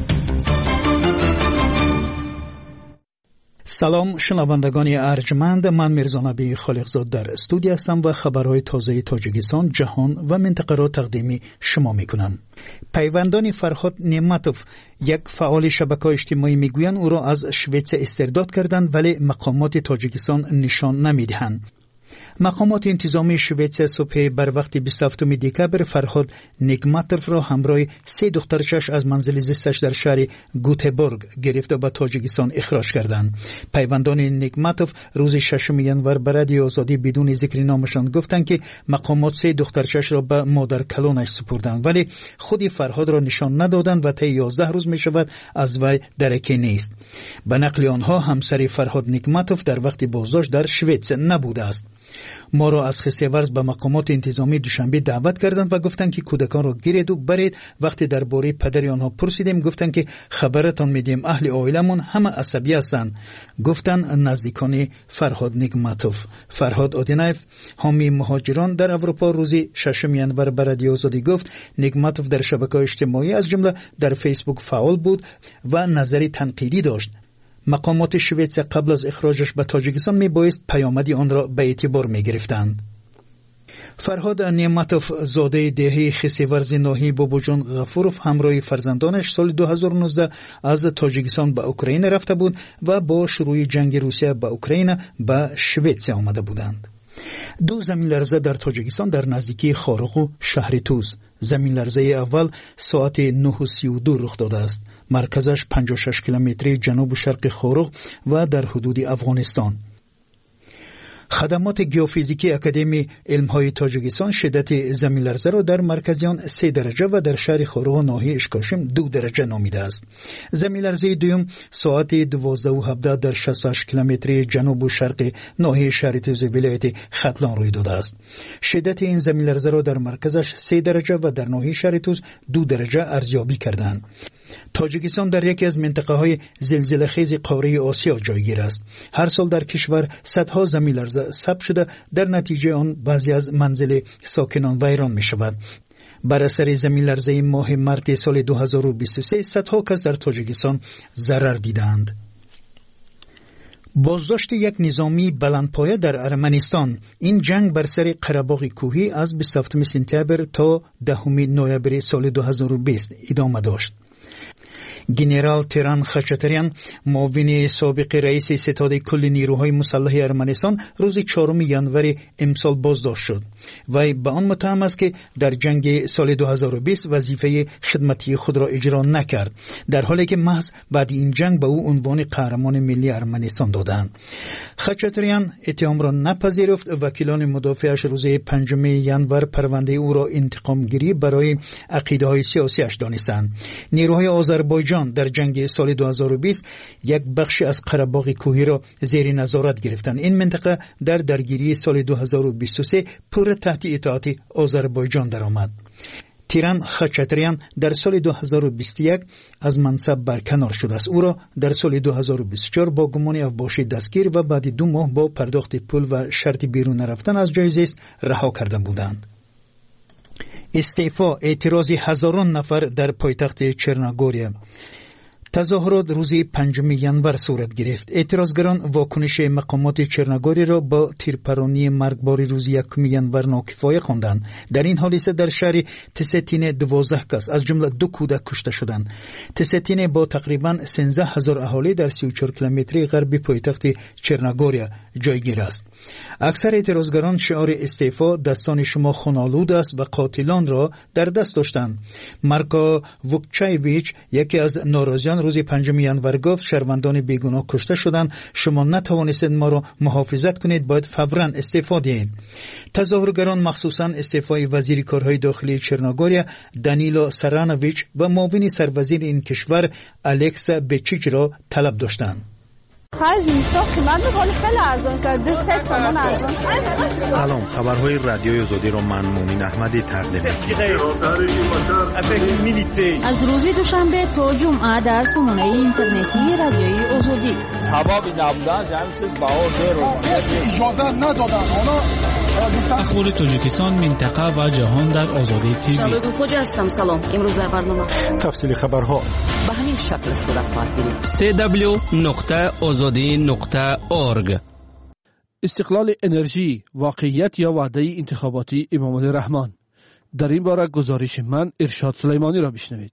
[SPEAKER 7] سلام شنوندگان ارجمند، من میرزا نبی خالقزاد در استودیو هستم و خبرهای تازه تاجیکستان، جهان و منطقه را تقدیم شما میکنم. پیوندان فرهاد نعمتوف، یک فعال شبکه اجتماعی، میگویند او را از شویتس استرداد کردند، ولی مقامات تاجیکستان نشان نمیدهند. مقامات انتظامی شویتس صبح بر وقت 27 دکبر فرهاد نیگماتوف را همراه 3 دخترش از منزل زیستش در شهر گوتهبورگ گرفته به تاجیکستان اخراج کردند. پیوندان نیگماتوف روز 6 ینور به رادیو آزادی بدون ذکر نامشان گفتند که مقامات 3 دخترش را به مادر کلانش سپردند، ولی خود فرهاد را نشان ندادند و تا 11 روز می شود از وی درکی نیست. به نقل آنها همسر فرهاد نیگماتوف در وقت بازداشت در شویتس نبوده است. ما را از خسیورز به مقامات انتظامی دوشنبه دعوت کردند و گفتند که کودکان را گیرید و برید. وقتی درباره پدر آنها پرسیدیم گفتند که خبرتان میدیم اهل عائلمون همه عصبی هستند. گفتند نزدیکان فرهاد نیگماتوف. فرهاد آدینایف، حامی مهاجران در اروپا، روز 6 ینور به رادیو آزادی گفت نیگماتوف در شبکه‌های اجتماعی از جمله در فیسبوک فعال بود و نظری تنقیدی داشت. مقامات شویتس قبل از اخراجش به تاجیکستان میبایست پیامدی آن را به اعتبار میگرفتند. فرهاد نیماتوف زاده دهه خسیورز ناحیه بابوجان غفوروف همراه فرزندانش سال 2019 از تاجیکستان به اوکراین رفته بود و با شروع جنگ روسیه به اوکراین به شویتس آمده بودند. 2 زمین لرزه در تاجیکستان در نزدیکی خارق و شهر توز. زمین لرزه اول ساعت 9:32 رخ داده است. مرکزش 56 کیلومتری جنوب و شرق خارق و در حدود افغانستان. خدمات گیوفیزیکی اکادمی علم‌های تاجیکستان شدت زمین لرزه را در مرکزیان 3 درجه و در شهر خارق و ناحیه اشکاشم 2 درجه نامیده است. زمین لرزه دوم ساعت 12:17 در 68 کیلومتری جنوب و شرق ناحیه شهر توز ولایت ختلان روی داده است. شدت این زمین لرزه را در مرکزش 3 درجه و در ناحیه شهر توز 2 درجه ارزیابی کردند. تاجیکستان در یکی از منطقه‌های زلزله‌خیز قاره آسیا جایگیر است. هر سال در کشور صدها زمین لرزه ثبت شده، در نتیجه آن بعضی از منزل ساکنان ویران می شود. بر اثر زمین لرزه ماه مارس سال 2023 صدها کس در تاجیکستان ضرر دیدند. بازداشت یک نظامی بلندپایه در ارمنستان. این جنگ بر سر قره‌باغ کوهی از 27 سپتامبر تا 10 نوامبر سال 2020 ادامه داشت. گنرال تیران خچاتریان معاون سابق رئیس ستاد کل نیروهای مسلح ارمنستان روز 4 ژانویه امسال بازداشت شد. وی به آن متهم است که در جنگ سال 2020 وظیفه خدمتی خود را اجرا نکرد، در حالی که محض بعد این جنگ به او عنوان قهرمان ملی ارمنستان دادند. خچاتریان اتهام را نپذیرفت. وکیلان مدافعش روز 5 ژانویه پرونده او را انتقامگیری برای عقیده‌های سیاسیش دانستند. نیروهای آذربایجان در جنگ سال 2020 یک بخش از قره‌باغ کوهی را زیر نظارت گرفتند. این منطقه در درگیری سال 2023 پر تحت اطاعت آذربایجان درآمد. تیران خچاتریان در سال 2021 از منصب برکنار شده است. او را در سال 2024 با گمان اوباشی دستگیر و بعد 2 ماه با پرداخت پول و شرط بیرون رفتن از جای زیست رها کرده بودند. استعفا اعتراض هزاران نفر در پایتخت چرنوگوریا. تظاهرات روز 5 ژانویه صورت گرفت. اعتراضگران واکنش مقامات چرنوگوری را با تیرپرانی مرگبار روز 1 ژانویه ناکفایه خواندند. در این حادثه در شهر تسیتین 12 کس از جمله 2 کودک کشته شدند. تسیتین با تقریبا 13000 اهالی در 34 کیلومتری غربی پایتخت چرنوگوریا جایگیر است. اکثر اعتراضگران شعار استعفا دستان شما خونالود است و قاتلان را در دست داشتند. مارکو ووکچایویچ یکی از ناراضیان روز 5 ژانویه گفت شهروندان بیگناه کشته شدند، شما نتوانستید ما را محافظت کنید، باید فوراً استعفا دهید. تظاهرگران مخصوصاً استعفای وزیر کارهای داخلی چرنوگوریا دانیلو سارانویچ و معاون سروزیر این کشور الکسا بچیچ را طلب داشتند.
[SPEAKER 13] سلام، خبرهای رادیوی آزادی را من مومن احمدی تقدیم می‌کنم.
[SPEAKER 15] از روز دوشنبه تا جمعه در سامانه اینترنتی رادیوی آزادی.
[SPEAKER 16] حباب نبودن جمعیت باور اجازه ندادن.
[SPEAKER 20] اخبار تاجیکستان، منطقه و جهان در آزادی تیوی.
[SPEAKER 15] شباب فوج هستم. سلام. امروز در برنامه
[SPEAKER 13] تفصیل خبرها
[SPEAKER 15] به همین شکل صورت خواهد گرفت.
[SPEAKER 20] www.azadi.org.
[SPEAKER 6] استقلال انرژی، واقعیت یا وعده انتخاباتی امام علی رحمان. در این باره گزارش من ارشاد سلیمانی را بشنوید.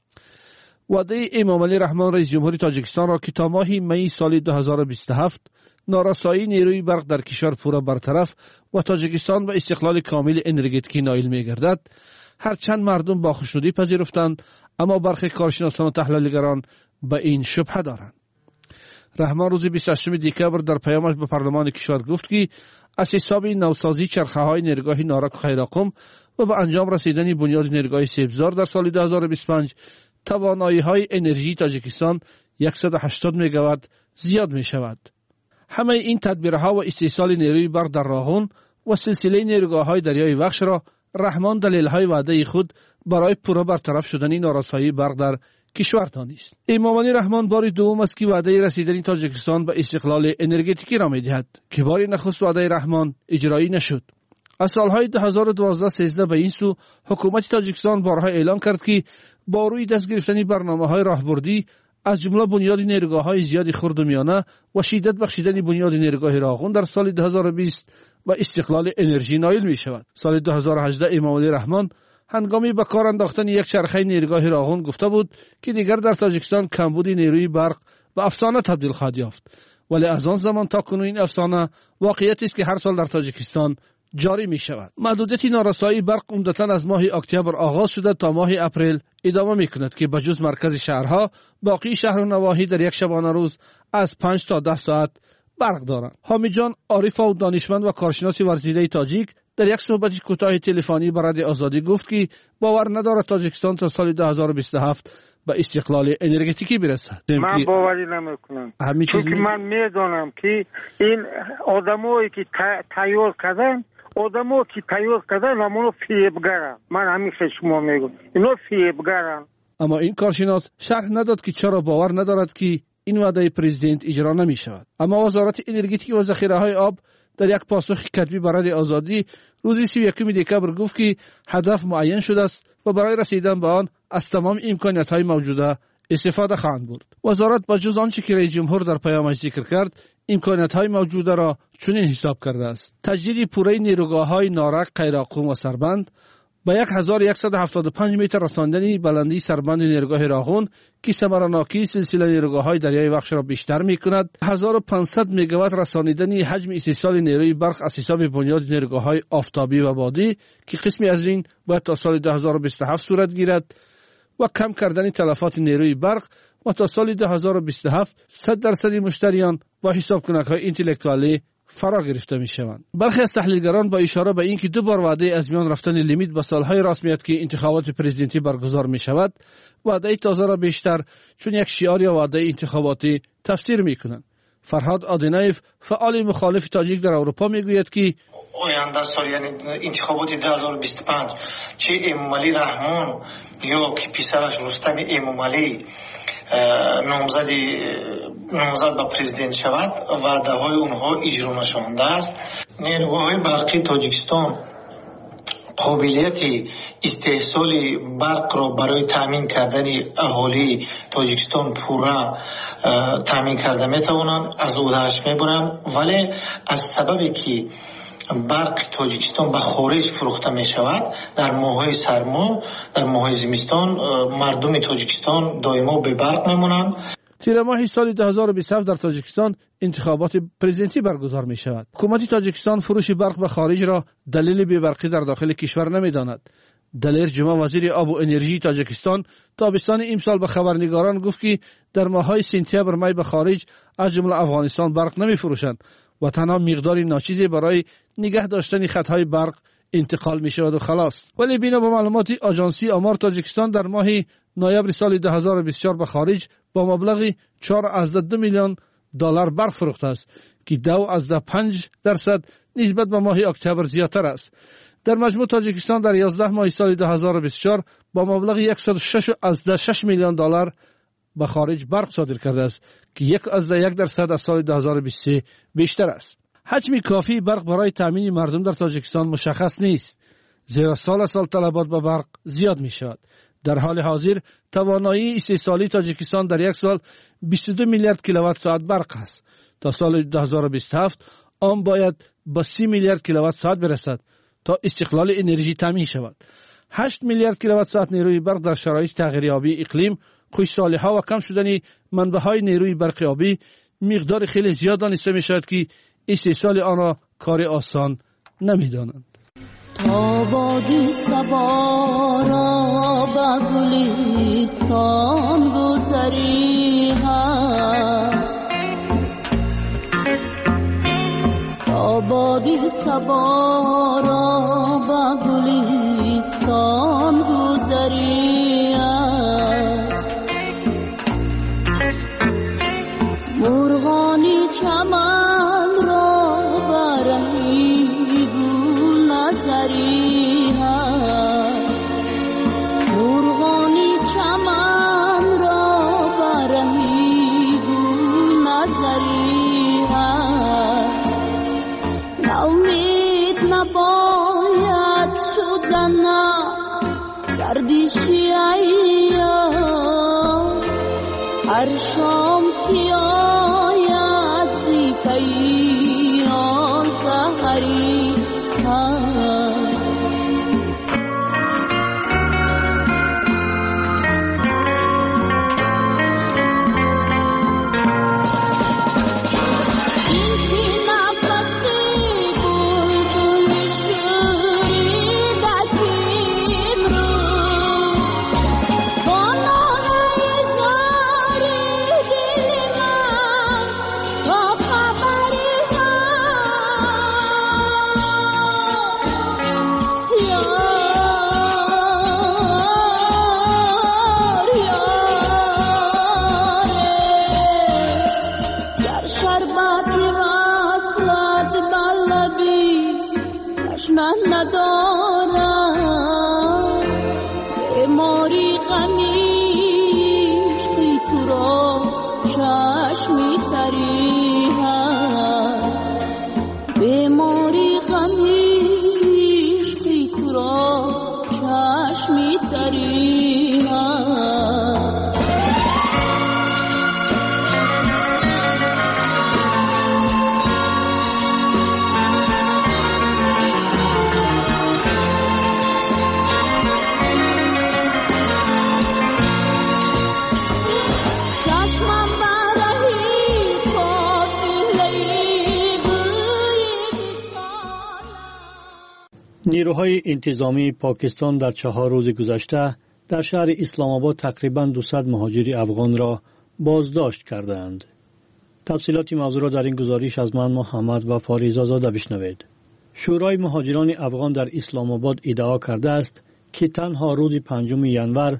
[SPEAKER 6] وعده امام علی رحمان رئیس جمهوری تاجیکستان را که تا ماه می سال 2027 نارسایی نیروی برق در کشور پورا برطرف و تاجیکستان به استقلال کامل انرژتیکی نائل می گردد، هرچند مردم با خوشنودی پذیرفتند، اما برخی کارشناسان و تحلیلگران به این شبهه دارند. رحمان روز 28 دکبر در پیامش به پارلمان کشور گفت که از حساب نوسازی چرخه‌های نیروگاه نارک و خیراقم و به انجام رسیدن بنیاد نیروگاه سیبزار در سال 2025 توانایی‌های انرژی تاجیکستان 180 مگاوات زیاد می شود. همه این تدبیرها و استیصال نیروی برق در راغون و سلسله نیروگاه‌های دریای وخش را رحمان دلیل‌های وعده خود برای پورا برطرف شدن نارسایی برق در کشور دانست. امام علی رحمان بار دوم است که وعده رسیدن تاجیکستان به استقلال انرژتیکی را می‌دهد که بار نخست وعده رحمان اجرایی نشد. از سالهای 2012-13 به این سو حکومت تاجیکستان بارها اعلان کرد که با روی دست گرفتن برنامه‌های راهبردی از جمله بنیاد نیروگاه‌های زیاد خرد و میانه و شدت بخشیدن بنیاد نیروگاه راغون در سال 2020 و استقلال انرژی نائل می‌شود. سال 2018 امام علی رحمان هنگامی به کار انداختن یک چرخه نیروگاه راغون گفته بود که دیگر در تاجیکستان کمبود نیروی برق به افسانه تبدیل خواهد یافت، ولی از آن زمان تا کنون این افسانه واقعیتی است که هر سال در تاجیکستان جاری می شود. محدودیت نارسایی برق عمدتاً از ماه اکتبر آغاز شده تا ماه اپریل ادامه می کند که بجز مرکز شهرها باقی شهر و نواحی در یک شبانه روز از 5 تا 10 ساعت برق دارند. حامد جان عارف و دانشمند و کارشناس ورزیده تاجیک در یک صحبت کوتاه تلفنی با رادیو آزادی گفت که باور ندارد تاجیکستان تا سال 2027 به استقلال انرژتیکی برسد.
[SPEAKER 24] من باوری نمیکنم، چون که من میدونم که این آدمایی که تیار کردن همونو فریبگرن. من همیشه شما میگم اینا فریبگرن.
[SPEAKER 6] اما این کارشناس شرح نداد که چرا باور ندارد که این وعده پرزیدنت اجرا نمی شود. اما وزارت انرژتیک و ذخیره های آب در یک پاسخ کتبی برای آزادی روز 31 دکبر گفت که هدف معین شده است و برای رسیدن به آن از تمام امکانیت‌های موجوده استفاده خواهند برد. وزارت با جز آنچه که رئیس جمهور در پیامش ذکر کرد، امکانیت‌های موجوده را چنین حساب کرده است: تجدید پوره نیروگاه‌های نارک، قیراقوم و سربند،
[SPEAKER 17] به 1175 متر رساندن بلندی سربند نیروگاه راغون که ثمرناکی سلسله نیروگاه‌های دریای وخش را بیشتر می‌کند، 1500 مگاوات رسانیدن حجم استحصال نیروی برق از حساب بنیاد نیروگاه‌های آفتابی و بادی که قسمی از این باید تا سال 2027 صورت گیرد و کم کردن تلفات نیروی برق و تا سال 2027 100% مشتریان با حساب کنک‌های اینتלקتوالی فرا گرفته می شوند. برخی از تحلیلگران با اشاره به اینکه 2 بار وعده از میان رفتن لیمیت به سالهای راست میاد که انتخابات پرزیدنتی برگزار می شود، وعده تازه را بیشتر چون یک شعار یا وعده انتخاباتی تفسیر می کنند. فرهاد آدینایف فعال مخالف تاجیک در اروپا می گوید که
[SPEAKER 18] آینده سال یعنی انتخابات 2025 چه امامعلی رحمان یا که پسرش رستم امامعلی نامزد به پرزیدنت شود وعده های اونها اجرا نشونده است. نیروگاه‌های برقی تاجیکستان قابلیت استحصال برق را برای تامین کردن اهالی تاجیکستان پورا تامین کرده میتوانند از عهده‌اش میبرند، ولی از سببی که برق تاجیکستان به خارج فروخته می شود در ماه‌های سرما، در ماه‌های زمستان مردم تاجیکستان دائما به برق میمونند.
[SPEAKER 17] تیر ماه سال 2027 در تاجیکستان انتخابات پرزیدنتی برگزار می شود. حکومت تاجیکستان فروش برق به خارج را دلیل بی‌برقی در داخل کشور نمی‌داند. دلیر جمعه وزیر آب و انرژی تاجیکستان تابستان امسال به خبرنگاران گفت که در ماه‌های سپتامبر می به خارج از جمله افغانستان برق نمی‌فروشند و تنها مقدار ناچیزی برای نگه داشتن خطهای برق انتقال می شود و خلاص. ولی بنا به معلومات آژانسی آمار تاجیکستان در ماه نوامبر سال 2024 به خارج با مبلغ 4.2 میلیون دلار برق فروخته است که 2.5% نسبت به ماه اکتبر زیادتر است. در مجموع تاجیکستان در 11 ماه سال 2024 با مبلغ 106 میلیون دلار به خارج برق صادر کرده است که 1.1% از سال 2023 بیشتر است. حجم کافی برق برای تامین مردم در تاجیکستان مشخص نیست، زیرا سال طلبات به برق زیاد می شود. در حال حاضر توانایی استحصالی تاجیکستان در یک سال 22 میلیارد کیلووات ساعت برق است. تا سال 2027 آن باید به 30 میلیارد کیلووات ساعت برسد تا استقلال انرژی تامین شود. 8 میلیارد کیلووات ساعت نیروی برق در شرایط تغییریابی اقلیم، خشکسالی‌ها و کم شدن منبع‌های نیروی برق آبی مقدار خیلی زیاد دانسته می‌شود که استحصال آن را کار آسان نمی‌دانند.
[SPEAKER 15] تا بادی صبا را به گلستان گذری هست، تا بادی صبا را به گلستان گذری هست، مرغانی چمن را برهی گل نظری هست، مرغانی چمن را برهی گل نظری هست. ناامید نباید شدن گردشی ایام، هر شام که آید زی پیام سحری هست.
[SPEAKER 1] نیروهای انتظامی پاکستان در 4 روز گذشته در شهر اسلام آباد تقریباً 200 مهاجر افغان را بازداشت کردند. تفصیلات موضوع را در این گزارش از من محمد و فاریزا زاده بشنوید. شورای مهاجران افغان در اسلام آباد ادعا کرده است که تنها روز 5 ژانویه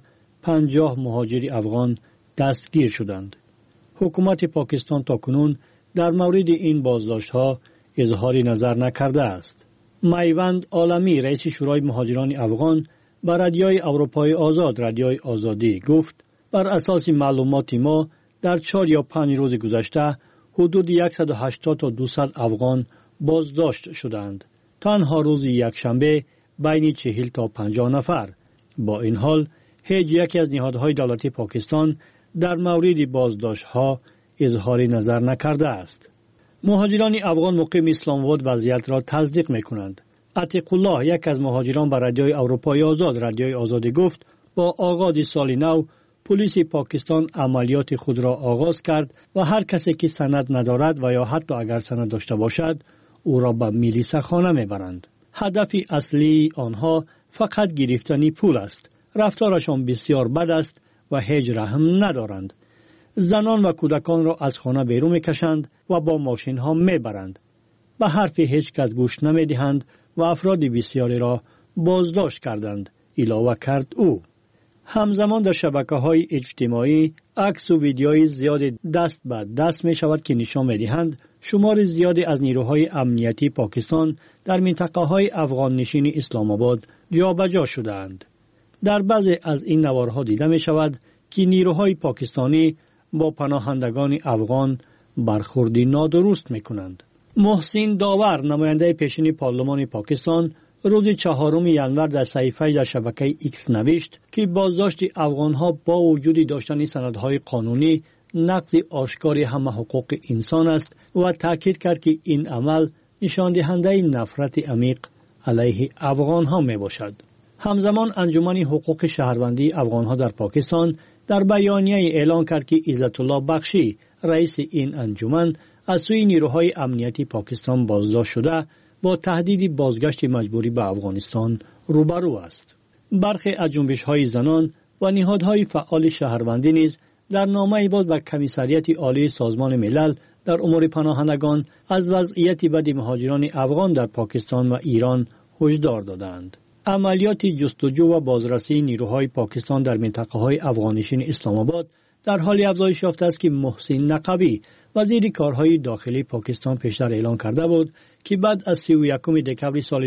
[SPEAKER 1] 50 مهاجر افغان دستگیر شدند. حکومت پاکستان تاکنون در مورد این بازداشت‌ها اظهار نظر نکرده است. میوند عالمی رئیس شورای مهاجران افغان بر رادیوی اروپای آزاد رادیوی آزادی گفت بر اساس معلومات ما در 4 یا 5 روز گذشته حدود 180 تا 200 افغان بازداشت شدند. تنها روز یکشنبه بین 40 تا 50 نفر. با این حال هیچ یکی از نهادهای دولتی پاکستان در مورد بازداشت‌ها اظهار نظر نکرده است. مهاجران افغان مقیم اسلام آباد وضعیت را تصدیق می‌کنند. عتیق الله یک از مهاجران بر رادیوی اروپای آزاد رادیوی آزادی گفت با آغاز سال نو پلیس پاکستان عملیات خود را آغاز کرد و هر کسی که سند ندارد و یا حتی اگر سند داشته باشد او را به میلیس خانه میبرند. هدف اصلی آنها فقط گرفتن پول است. رفتارشان بسیار بد است و هیچ رحم ندارند. زنان و کودکان را از خانه بیرون میکشند و با ماشین ها میبرند. به حرف هیچ کس گوش نمیدهند و افراد بسیاری را بازداشت کردند. علاوه کرد او. همزمان در شبکه‌های اجتماعی عکس و ویدیوهای زیاد دست به دست می شود که نشان می دهند شمار زیادی از نیروهای امنیتی پاکستان در منطقه‌های افغان نشین اسلام آباد جابجا شدند. در بعضی از این نوارها دیده می شود که نیروهای پاکستانی با پناهندگان افغان برخوردی نادرست می کنند. محسن داور نماینده پیشین پارلمان پاکستان روز 4 ژانویه در صحیفه در شبکه ایکس نوشت که بازداشت افغانها با وجود داشتن سندهای قانونی نقض آشکار همه حقوق انسان است و تاکید کرد که این عمل نشان دهنده نفرت عمیق علیه افغانها می باشد. همزمان انجمن حقوق شهروندی افغانها در پاکستان در بیانیه اعلان کرد که عزت الله بخشی رئیس این انجمن از سوی نیروهای امنیتی پاکستان بازداشت شده با تهدید بازگشت مجبوری به افغانستان روبرو است. برخی از جنبش‌های زنان و نهادهای فعال شهروندی نیز در نامه‌ای باز به کمیسریت عالی سازمان ملل در امور پناهندگان از وضعیت بد مهاجران افغان در پاکستان و ایران هشدار دادند. عملیات جستجو و بازرسی نیروهای پاکستان در منطقه‌های افغانشین اسلام آباد در حال افزایش یافته است که محسن نقوی وزیر کارهای داخلی پاکستان پیشتر اعلان کرده بود که بعد از 31 دکمبر سال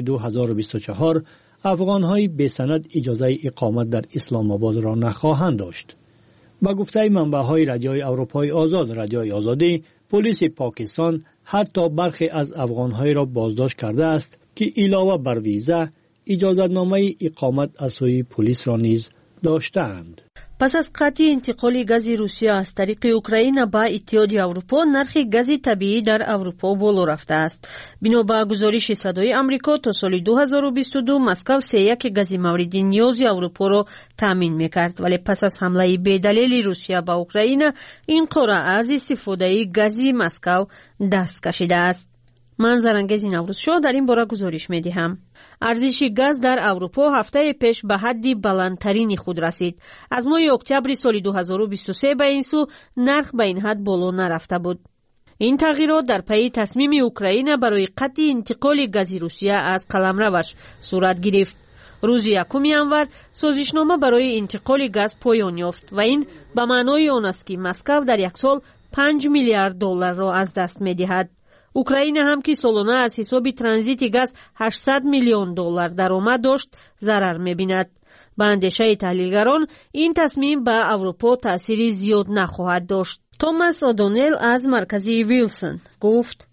[SPEAKER 1] 2024 افغان‌های بی سند اجازه اقامت در اسلام آباد را نخواهند داشت. با گفته منبع‌های رادیوی اروپای آزاد رادیوی آزادی، پلیس پاکستان حتی برخی از افغان‌های را بازداشت کرده است که علاوه بر ویزا اجازه‌نامه اقامت از سوی پلیس را نیز داشتند.
[SPEAKER 19] پس از قطع انتقال گاز روسیه از طریق اوکراین به اتحادیه اروپا، نرخ گاز طبیعی در اروپا بالا رفته است. بنا به گزارش صدای آمریکا تا سال 2022 مسکو 31 گاز مورد نیاز اروپا را تامین می‌کرد، ولی پس از حمله بی‌دلیل روسیه به اوکراین این قاره از استفاده گاز مسکو دست کشیده است. من زرنگز نوروز شو در این باره گزارش می دهم. ارزش گاز در اروپا هفته پیش به حد بلندترین خود رسید. از ماه اکتبر سال 2023 به این سو نرخ به این حد بالا نرفته بود. این تغییرات در پی تصمیم اوکراین برای قطع انتقال گاز روسیه از قلمروش صورت گرفت. روز 1 ژانویه سازشنامه برای انتقال گاز پایان یافت و این به معنای آن است که مسکو در یک سال 5 میلیارد دلار را از دست می دهد. اوکراین هم که سالانه از حساب ترانزیت گاز 800 میلیون دلار درآمد داشت ضرر می‌بیند. به اندیشه تحلیلگران این تصمیم به اروپا تأثیری زیاد نخواهد داشت. توماس اودونل از مرکز ویلسون گفت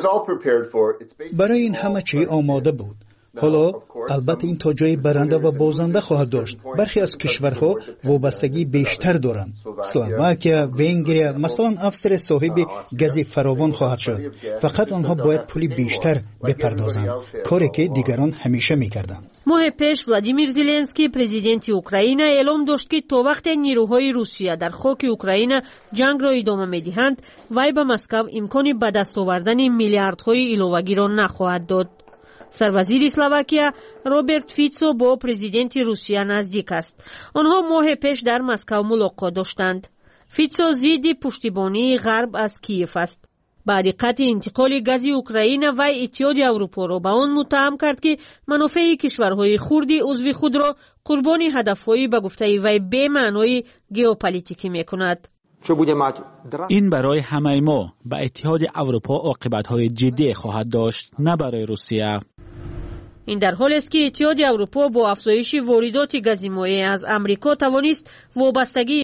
[SPEAKER 7] برای این همه چی آماده بود. حالا البته این تا جای برنده و بازنده خواهد داشت. برخی از کشورها وابستگی بیشتر دارند. اسلواکیا، ونگریا مثلا افسر صاحب گاز فراوان خواهد شد. فقط آنها باید پول بیشتر بپردازند، کاری که دیگران همیشه می‌کردند.
[SPEAKER 19] ماه پیش ولادیمیر زلنسکی پرزیدنت اوکراین اعلام داشت که تا وقت نیروهای روسیه در خاک اوکراین جنگ را ادامه می‌دهند، وی به مسکو امکان به دست آوردن میلیاردهای ایلوگی را نخواهد داد. سروزیر اسلواکیا روبرت فیتسو با پرزیدنت روسیه نزدیک است. آنها ماه پیش در مسکو ملاقات داشتند. فیتسو ضد پشتیبانی غرب از کیف است. بعد قطع انتقال گاز اوکراین و اتحاد اروپا را به آن متهم کرد که منافع کشورهای خرد عضو خود را قربان هدفهای به گفته وی به معنای ژئوپلیتیکی میکند.
[SPEAKER 20] این برای همه ما به اتحاد اروپا عاقبت‌های جدی خواهد داشت، نه برای روسیه.
[SPEAKER 19] این در حالی است که اتحاد اروپا با افزایش واردات گاز مایع از امریکا توانست وابستگی